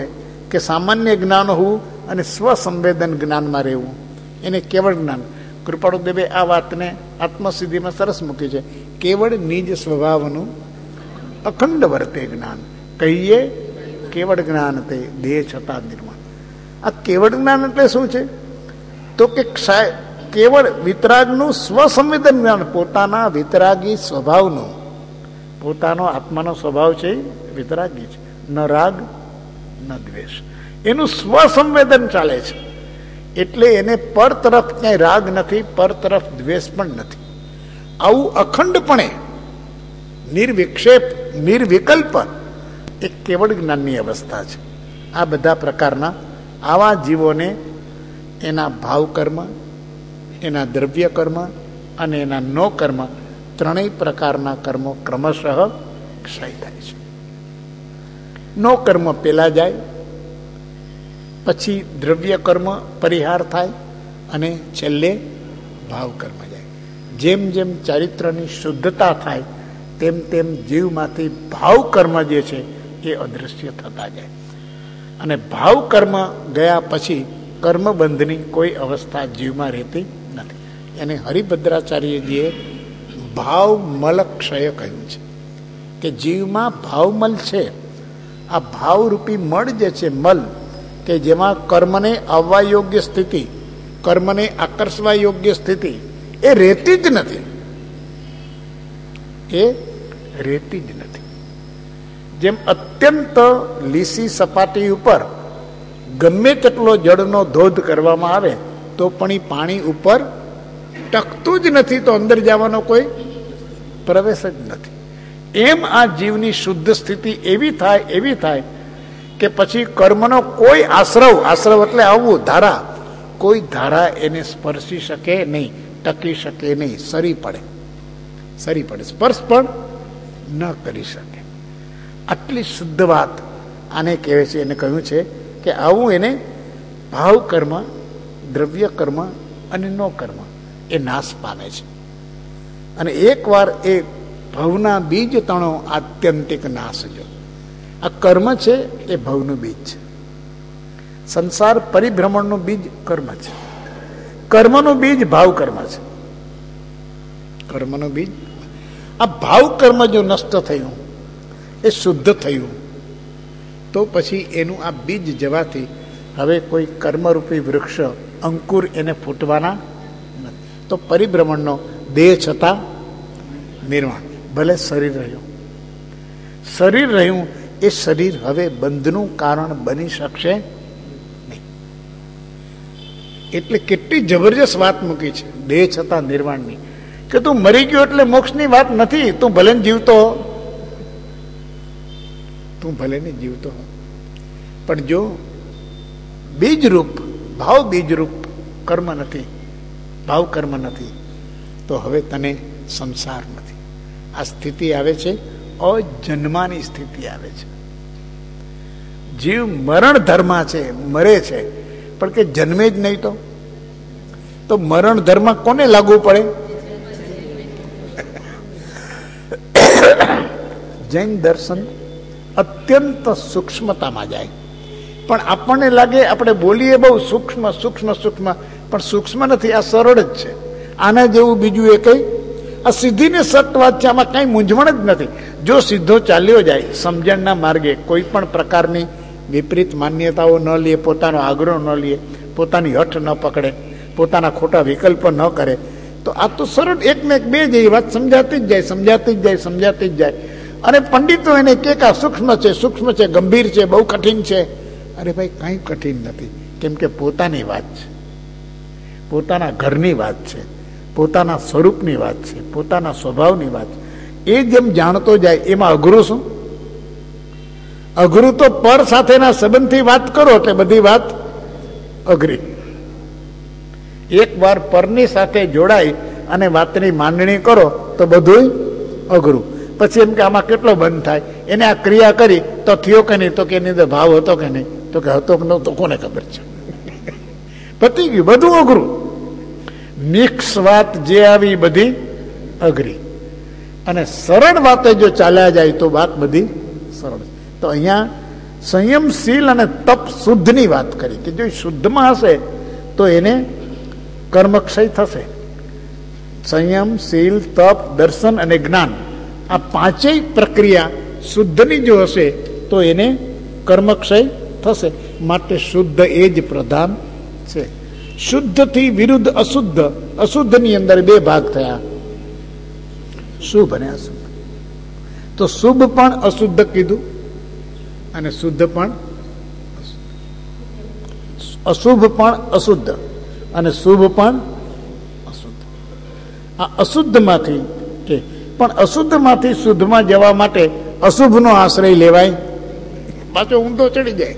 કે સામાન્ય જ્ઞાન હોવું અને સ્વસંવેદન જ્ઞાનમાં રહેવું, એને કેવળ જ્ઞાન. કૃપાળુદેવે આ વાતને આત્મસિદ્ધિમાં સરસ મૂકી છે. કેવળ નિજ સ્વભાવનું અખંડ વર્તે જ્ઞાન, કહીએ કેવળ જ્ઞાન તે દેહ છતાં નિર્માણ. આ કેવળ જ્ઞાન એટલે શું છે? તો કે કેવળ વિતરાગનું સ્વસંવેદન જ્ઞાન, પોતાના વિતરાગી સ્વભાવનું. પોતાનો આત્માનો સ્વભાવ છે વિતરાગી છે, ન રાગ ન દ્વેષ, એનું સ્વસંવેદન ચાલે છે. એટલે એને પર તરફ ક્યાંય રાગ નથી, પર તરફ દ્વેષ પણ નથી. આવું અખંડપણે નિર્વિક્ષેપ નિર્વિકલ્પ એક કેવળ જ્ઞાનની અવસ્થા છે. આ બધા પ્રકારના આવા જીવોને એના ભાવ કર્મ, એના દ્રવ્ય કર્મ અને એના નો કર્મ, ત્રણેય પ્રકારના કર્મો ક્રમશઃ ક્ષય થાય છે. નો કર્મ પેલા જાય, પછી દ્રવ્ય કર્મ પરિહાર થાય અને છેલ્લે ભાવ કર્મ જાય. જેમ જેમ ચારિત્રની શુદ્ધતા થાય તેમ તેમ જીવમાંથી ભાવ કર્મ જે છે એ અદૃશ્ય થતા જાય. અને ભાવ કર્મ ગયા પછી કર્મબંધની કોઈ અવસ્થા જીવમાં રહેતી નથી. એને હરિભદ્રાચાર્યજીએ ભાવમલ ક્ષય કહ્યું છે કે જીવમાં ભાવમલ છે. આ ભાવરૂપી મળ જે છે, મલ, કે જેમાં કર્મને આવવા યોગ્ય સ્થિતિ, કર્મને આકર્ષવા યોગ્ય સ્થિતિ એ રહેતી જ નથી. એ રહેતી જ નથી. જેમ અત્યંત લીસી સપાટી ઉપર ગમે તેટલો જળનો ધોધ કરવામાં આવે તો પણ એ પાણી ઉપર ટકતું જ નથી, તો અંદર જવાનો કોઈ પ્રવેશ જ નથી. એમ આ જીવની શુદ્ધ સ્થિતિ એવી થાય એવી થાય કે પછી કર્મનો કોઈ આશ્રવ, આશ્રવ એટલે આવવું, ધારા, કોઈ ધારા એને સ્પર્શી શકે નહીં, ટકી શકે નહીં, સરી પડે, સરી પડે, સ્પર્શ પણ ન કરી શકે. આટલી શુદ્ધ વાત આને કહેવાય છે. એને કહ્યું છે કે આવું એને ભાવ કર્મ, દ્રવ્ય કર્મ અને નો કર્મ એ નાશ પામે છે. અને એકવાર એ ભવના બીજ તણો આત્યંતિક નાશ જો. આ કર્મ છે એ ભવનું બીજ છે. સંસાર પરિભ્રમણનું બીજ કર્મ છે. કર્મનું બીજ ભાવ કર્મ છે. કર્મનું બીજ આ ભાવ કર્મ જો નષ્ટ થયું, એ શુદ્ધ થયું, તો પછી એનું આ બીજ જવાથી હવે કોઈ કર્મરૂપી વૃક્ષ અંકુર એને ફૂટવાના નથી. તો પરિભ્રમણનો દેહ છતાં નિર્માણ. ભલે શરીર રહ્યું, શરીર રહ્યું, એ શરીર હવે બંધનું કારણ બની શકશે નહીં. એટલે કેટલી જબરજસ્ત વાત મૂકી છે દેહ છતાં નિર્વાણની, કે તું મરી ગયો એટલે મોક્ષની વાત નથી. તું ભલે જીવતો હો, તું ભલે ને જીવતો હો, પણ જો બીજરૂપ ભાવ બીજરૂપ કર્મ નથી, ભાવ કર્મ નથી, તો હવે તને સંસાર નથી. આ સ્થિતિ આવે છે, અજન્માની સ્થિતિ આવે છે. જીવ મરણ ધર્મા છે, મરે છે, પણ કે જન્મે જ નહીં. તો તો મરણ ધર્મ કોને લાગુ પડે? જૈન દર્શન અત્યંત સૂક્ષ્મતામાં જાય, પણ આપણને લાગે આપણે બોલીએ બહુ સૂક્ષ્મ સૂક્ષ્મ સૂક્ષ્મ, પણ સૂક્ષ્મ નથી, આ સરળ જ છે. આના જેવું બીજું એ કઈ, આ સીધી ને સટ વાત છે, આમાં કઈ મૂંઝવણ જ નથી. જો સીધો ચાલ્યો જાય સમજણના માર્ગે, કોઈ પણ પ્રકારની વિપરીત માન્યતાઓ ન લે, પોતાનો આગ્રહ ન લે, પોતાની હઠ ન પકડે, પોતાના ખોટા વિકલ્પ ન કરે, તો આ તો સરળ એક ને એક બે જેવી વાત સમજાતી જ જાય, સમજાતી જ જાય, સમજાતી જ જાય. અને પંડિતો એને કે આ સૂક્ષ્મ છે, સૂક્ષ્મ છે, ગંભીર છે, બહુ કઠિન છે. અરે ભાઈ, કઈ કઠિન નથી, કેમ કે પોતાની વાત છે, પોતાના ઘરની વાત છે, પોતાના સ્વરૂપની વાત છે, પોતાના સ્વભાવની વાત છે. એ જેમ જાણતો જાય એમાં અઘરું શું? અઘરું તો પર સાથેના સંબંધથી વાત કરો એટલે બધી વાત અઘરી. એક વાર પરની સાથે જોડાય અને વાતની માંડણી કરો તો બધું અઘરું. પછી એમ કે આમાં કેટલો બંધ થાય, એને આ ક્રિયા કરી તો થયો કે નહીં, તો કે એની અંદર ભાવ હતો કે નહીં, તો કે હતો કે નહોતો કોને ખબર છે. પતી ગયું, બધું અઘરું. મિક્સ વાત જે આવી બધી અઘરી, અને સરળ વાતે જો ચાલ્યા જાય તો વાત બધી સરળ. તો અહીંયા સંયમશીલ અને તપ શુદ્ધની વાત કરી કે જો શુદ્ધમાં હશે તો એને કર્મક્ષય થશે. સંયમ, શીલ, તપ, દર્શન અને જ્ઞાન આ પાંચેય પ્રક્રિયા શુદ્ધની જો હશે તો એને કર્મક્ષય થશે. માટે શુદ્ધ એ જ પ્રધાન છે. શુદ્ધથી વિરુદ્ધ અશુદ્ધ, અશુદ્ધની અંદર બે ભાગ થયા, શુભ અને અશુભ. તો શુભ પણ અશુદ્ધ કીધું અને શુદ્ધ પણ અશુભ પણ અશુદ્ધ અને શુભ પણ અશુદ્ધ. આ અશુદ્ધમાંથી કે પણ અશુદ્ધમાંથી શુદ્ધમાં જવા માટે અશુભનો આશ્રય લેવાય, પાછો ઊંધો ચડી જાય.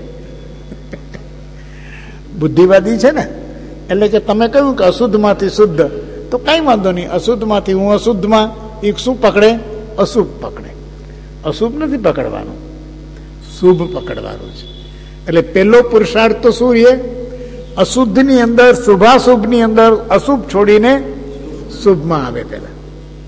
બુદ્ધિવાદી છે ને, એટલે કે તમે કહ્યું કે અશુદ્ધમાંથી શુદ્ધ, તો કઈ વાંધો નહીં. અશુદ્ધમાંથી હું અશુદ્ધમાં એક શું પકડે? અશુભ પકડે. અશુભ નથી પકડવાનું, શુભ પકડવાનું છે. એટલે પેલો પુરુષાર્થ તો શું છે? અશુદ્ધની અંદર, શુભાશુભની અંદર અશુભ છોડીને શુભમાં આવે પેલા,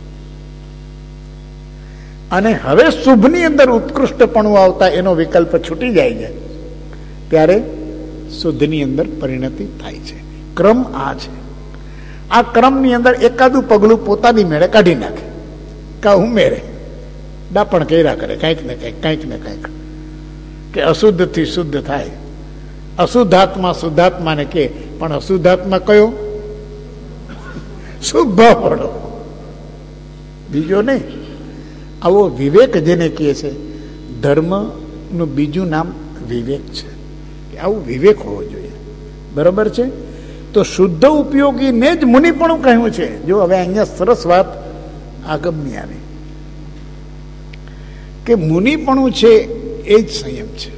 અને હવે શુભની અંદર ઉત્કૃષ્ટપણું આવતા એનો વિકલ્પ છૂટી જાય છે, ત્યારે શુદ્ધની અંદર પરિણતિ થાય છે. ક્રમ આ છે. આ ક્રમની અંદર એકાદું પગલું પોતાની મેળે કાઢી નાખે, કા ઉમેરે, ડાપણ કર્યા કરે કંઈક ને કંઈક, કંઈક ને કંઈક, કે અશુદ્ધ થી શુદ્ધ થાય. અશુદ્ધાત્મા શુદ્ધાત્માને કે, પણ અશુદ્ધાત્મા કયો? શુભ ભાવ પડો, બીજો નહીં. આવો વિવેક જેને કહે છે, ધર્મનું બીજું નામ વિવેક છે. આવું વિવેક હોવો જોઈએ. બરાબર છે? તો શુદ્ધ ઉપયોગીને જ મુનિપણું કહ્યું છે. જો હવે અહીંયા સરસ વાત આગમની આવી કે મુનિપણું છે એ જ સંયમ છે.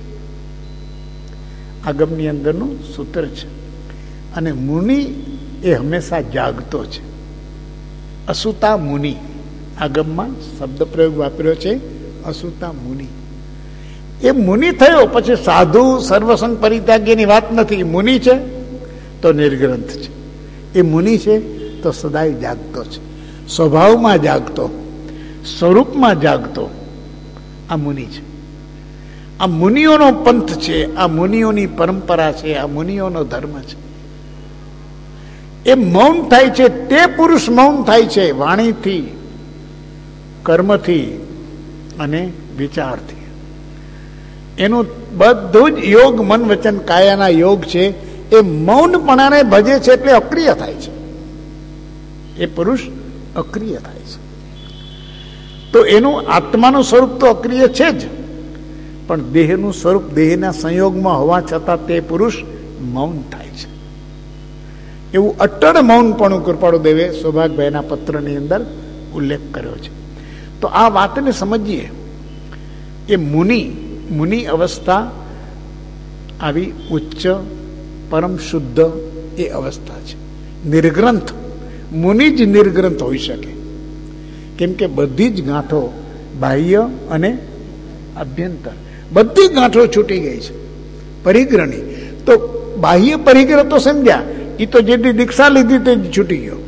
આગમની અંદરનું સૂત્ર છે. અને મુનિ એ હંમેશા જાગતો છે. અસુતા મુનિ, આગમમાં શબ્દ પ્રયોગ વાપર્યો છે, અસુતા મુનિ. એ મુનિ થયો પછી સાધુ સર્વસંગ પરિત્યાગીની વાત નથી. મુનિ છે તો નિર્ગ્રંથ છે. એ મુનિ છે તો સદાય જાગતો છે, સ્વભાવમાં જાગતો, સ્વરૂપમાં જાગતો. આ મુનિ છે. આ મુનિઓનો પંથ છે, આ મુનિઓની પરંપરા છે, આ મુનિઓનો ધર્મ છે. એ મૌન થાય છે, તે પુરુષ મૌન થાય છે વાણીથી, કર્મથી અને વિચારથી. એનું બધું જ યોગ મન વચન કાયાના યોગ છે. એ મૌનપણાને ભજે છે એટલે અક્રિય થાય છે. એ પુરુષ અક્રિય થાય છે. તો એનું આત્માનું સ્વરૂપ તો અક્રિય છે જ, પણ દેહનું સ્વરૂપ દેહના સંયોગમાં હોવા છતાં તે પુરુષ મૌન થાય છે. એવું અટળ મૌનપણું કૃપાળુ દેવે સૌભાગભાઈના પત્રની અંદર ઉલ્લેખ કર્યો છે. તો આ વાતને સમજીએ. એ મુનિ મુનિ અવસ્થા આવી ઉચ્ચ પરમ શુદ્ધ એ અવસ્થા છે. નિર્ગ્રંથ મુનિ જ નિર્ગ્રંથ હોઈ શકે, કેમ કે બધી જ ગાંઠો બાહ્ય અને અભ્યંતર બધી ગાંઠો છૂટી ગઈ છે પરિગ્રહની. તો બાહ્ય પરિગ્રહ તો સમજ્યા, એ તો જેટલી દીક્ષા લીધી તે છૂટી ગયો,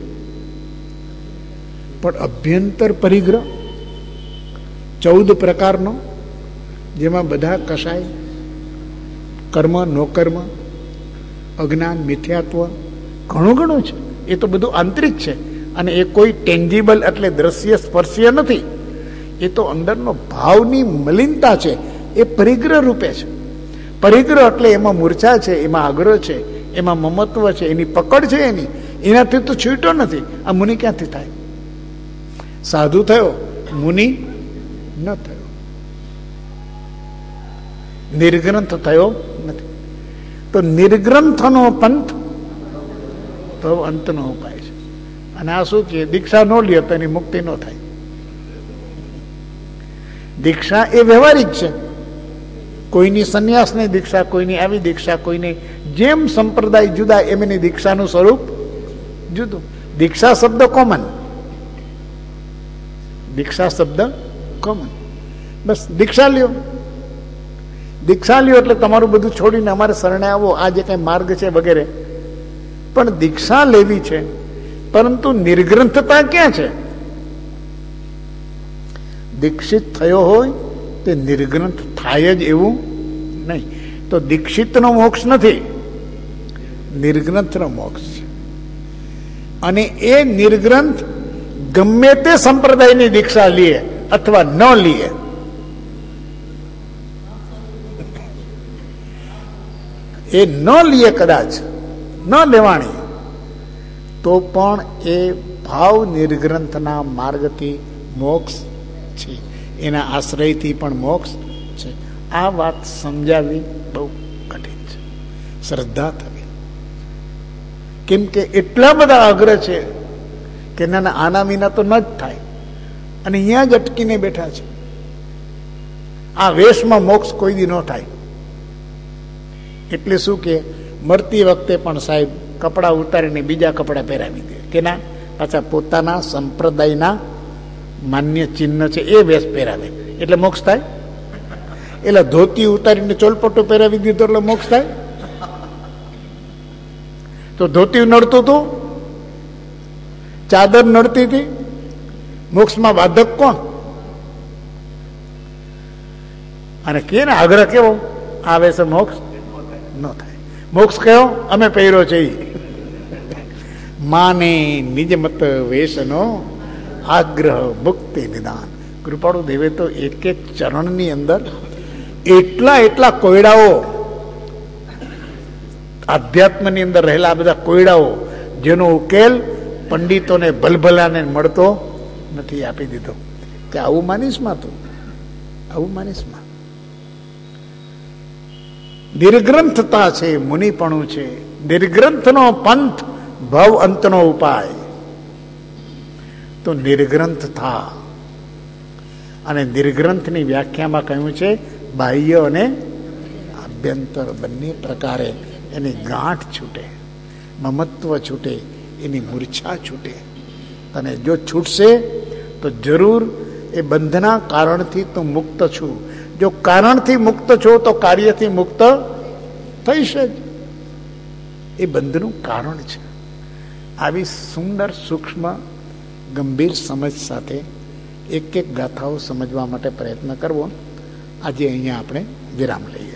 પણ અભ્યંતર પરિગ્રહ ચૌદ પ્રકારનો, જેમાં બધા કસાય, કર્મ નો કર્મ, અજ્ઞાન મિથ્યાત્વ ઘણું ઘણું છે. એ તો બધું આંતરિક છે, અને એ કોઈ ટેન્જિબલ એટલે દ્રશ્ય સ્પર્શીય નથી. એ તો અંદરનો ભાવની મલિનતા છે, એ પરિગ્રહ રૂપે છે. પરિગ્રહ એટલે એમાં મૂર્છા છે, એમાં આગ્રહ છે, એમાં મમત્વ છે, એની પકડ છે, એની એનાથી તો છૂટ્યો નથી. આ મુનિ ક્યાંથી થાય? સાધુ થયો, મુનિ ન થયો, નિર્ગ્રંથ થયો નથી. તો નિર્ગ્રંથનો પંથ તો અંતનો ઉપાય છે. અને આ શું કે દીક્ષા ન લે તો એની મુક્તિ ન થાય. દીક્ષા એ વ્યવહારિક છે. કોઈની સંન્યાસની દીક્ષા, કોઈની આવી દીક્ષા, કોઈની જેમ સંપ્રદાય જુદા એમ એની દીક્ષાનું સ્વરૂપ જુદું. દીક્ષા શબ્દ કોમન, દીક્ષા શબ્દ કોમન. બસ દીક્ષા લ્યો, દીક્ષા લ્યો એટલે તમારું બધું છોડીને અમારે શરણે આવો, આ જે કઈ માર્ગ છે વગેરે. પણ દીક્ષા લેવી છે, પરંતુ નિર્ગ્રંથતા ક્યાં છે? દીક્ષિત થયો હોય તે નિર્ગ્રંથ થાય જ એવું નહીં. તો દીક્ષિતનો મોક્ષ નથી, નિર્ગ્રંથનો મોક્ષ છે. અને એ નિર્ગ્રંથ ગમે તે સંપ્રદાયની દીક્ષા લે અથવા ન લે, એ ન લે, કદાચ ન લેવાણી, તો પણ એ ભાવ નિર્ગ્રંથના માર્ગથી મોક્ષ છે, એના આશ્રયથી પણ મોક્ષ છે. આ વાત સમજાવવી બહુ કઠિન છે, શ્રદ્ધા થવી. કેમ કે એટલા બધા આગ્રહ છે કે ના આના વિના તો ન જ થાય, અને અહીંયા જ અટકીને બેઠા છે. આ વેશમાં મોક્ષ કોઈ દી ન થાય. એટલે શું કે મરતી વખતે પણ સાહેબ કપડાં ઉતારીને બીજા કપડાં પહેરાવી દે, કે ના પાછા પોતાના સંપ્રદાયના માન્ય ચિહ્ન છે એ વેશ પહેરાવે, એટલે મોક્ષ થાય. એટલે ધોતી ઉતારીને ચોલપટ્ટો પહેરાવી દીધો એટલે મોક્ષ થાય. તો ધોતી નડતું હતું, ચાદર નડતી હતી, મોક્ષમાં બાધક કોણ? અને કે ને આગ્રહ કેવો આવે છે, મોક્ષ ન થાય. મોક્ષ કયો? અમે પહેર્યો છે. માને નિજ મત વેશનો આગ્રહ મુક્તિ નિદાન. કૃપાળુ દેવે તો એક એક ચરણની અંદર એટલા એટલા કોયડાઓ, આધ્યાત્મની અંદર રહેલા બધા કોયડાઓ, જેનો ઉકેલ પંડિતોને ભલભલાને મળતો નથી, આપી દીધો. કે આવું માનીશમાં તું, આવું માનીશમાં. નિર્ગ્રંથતા છે, મુનિપણું છે. નિર્ગ્રંથનો પંથ ભવ અંતનો ઉપાય. તો નિર્ગ્રંથ થા. અને નિર્ગ્રંથની વ્યાખ્યામાં કહ્યું છે બાહ્ય અને આભ્યંતર બંને પ્રકારે એની ગાંઠ છૂટે, મમત્વ છૂટે, એની મૂર્છા છૂટે. અને જો છૂટશે તો જરૂર એ બંધના કારણથી તો મુક્ત છું. જો કારણથી મુક્ત છો તો કાર્યથી મુક્ત થઈશ જ. એ બંધનું કારણ છે. આવી સુંદર સૂક્ષ્મ ગંભીર સમજ સાથે એક એક ગાથાઓ સમજવા માટે પ્રયત્ન કરવો. આજે અહીંયા આપણે વિરામ લઈએ.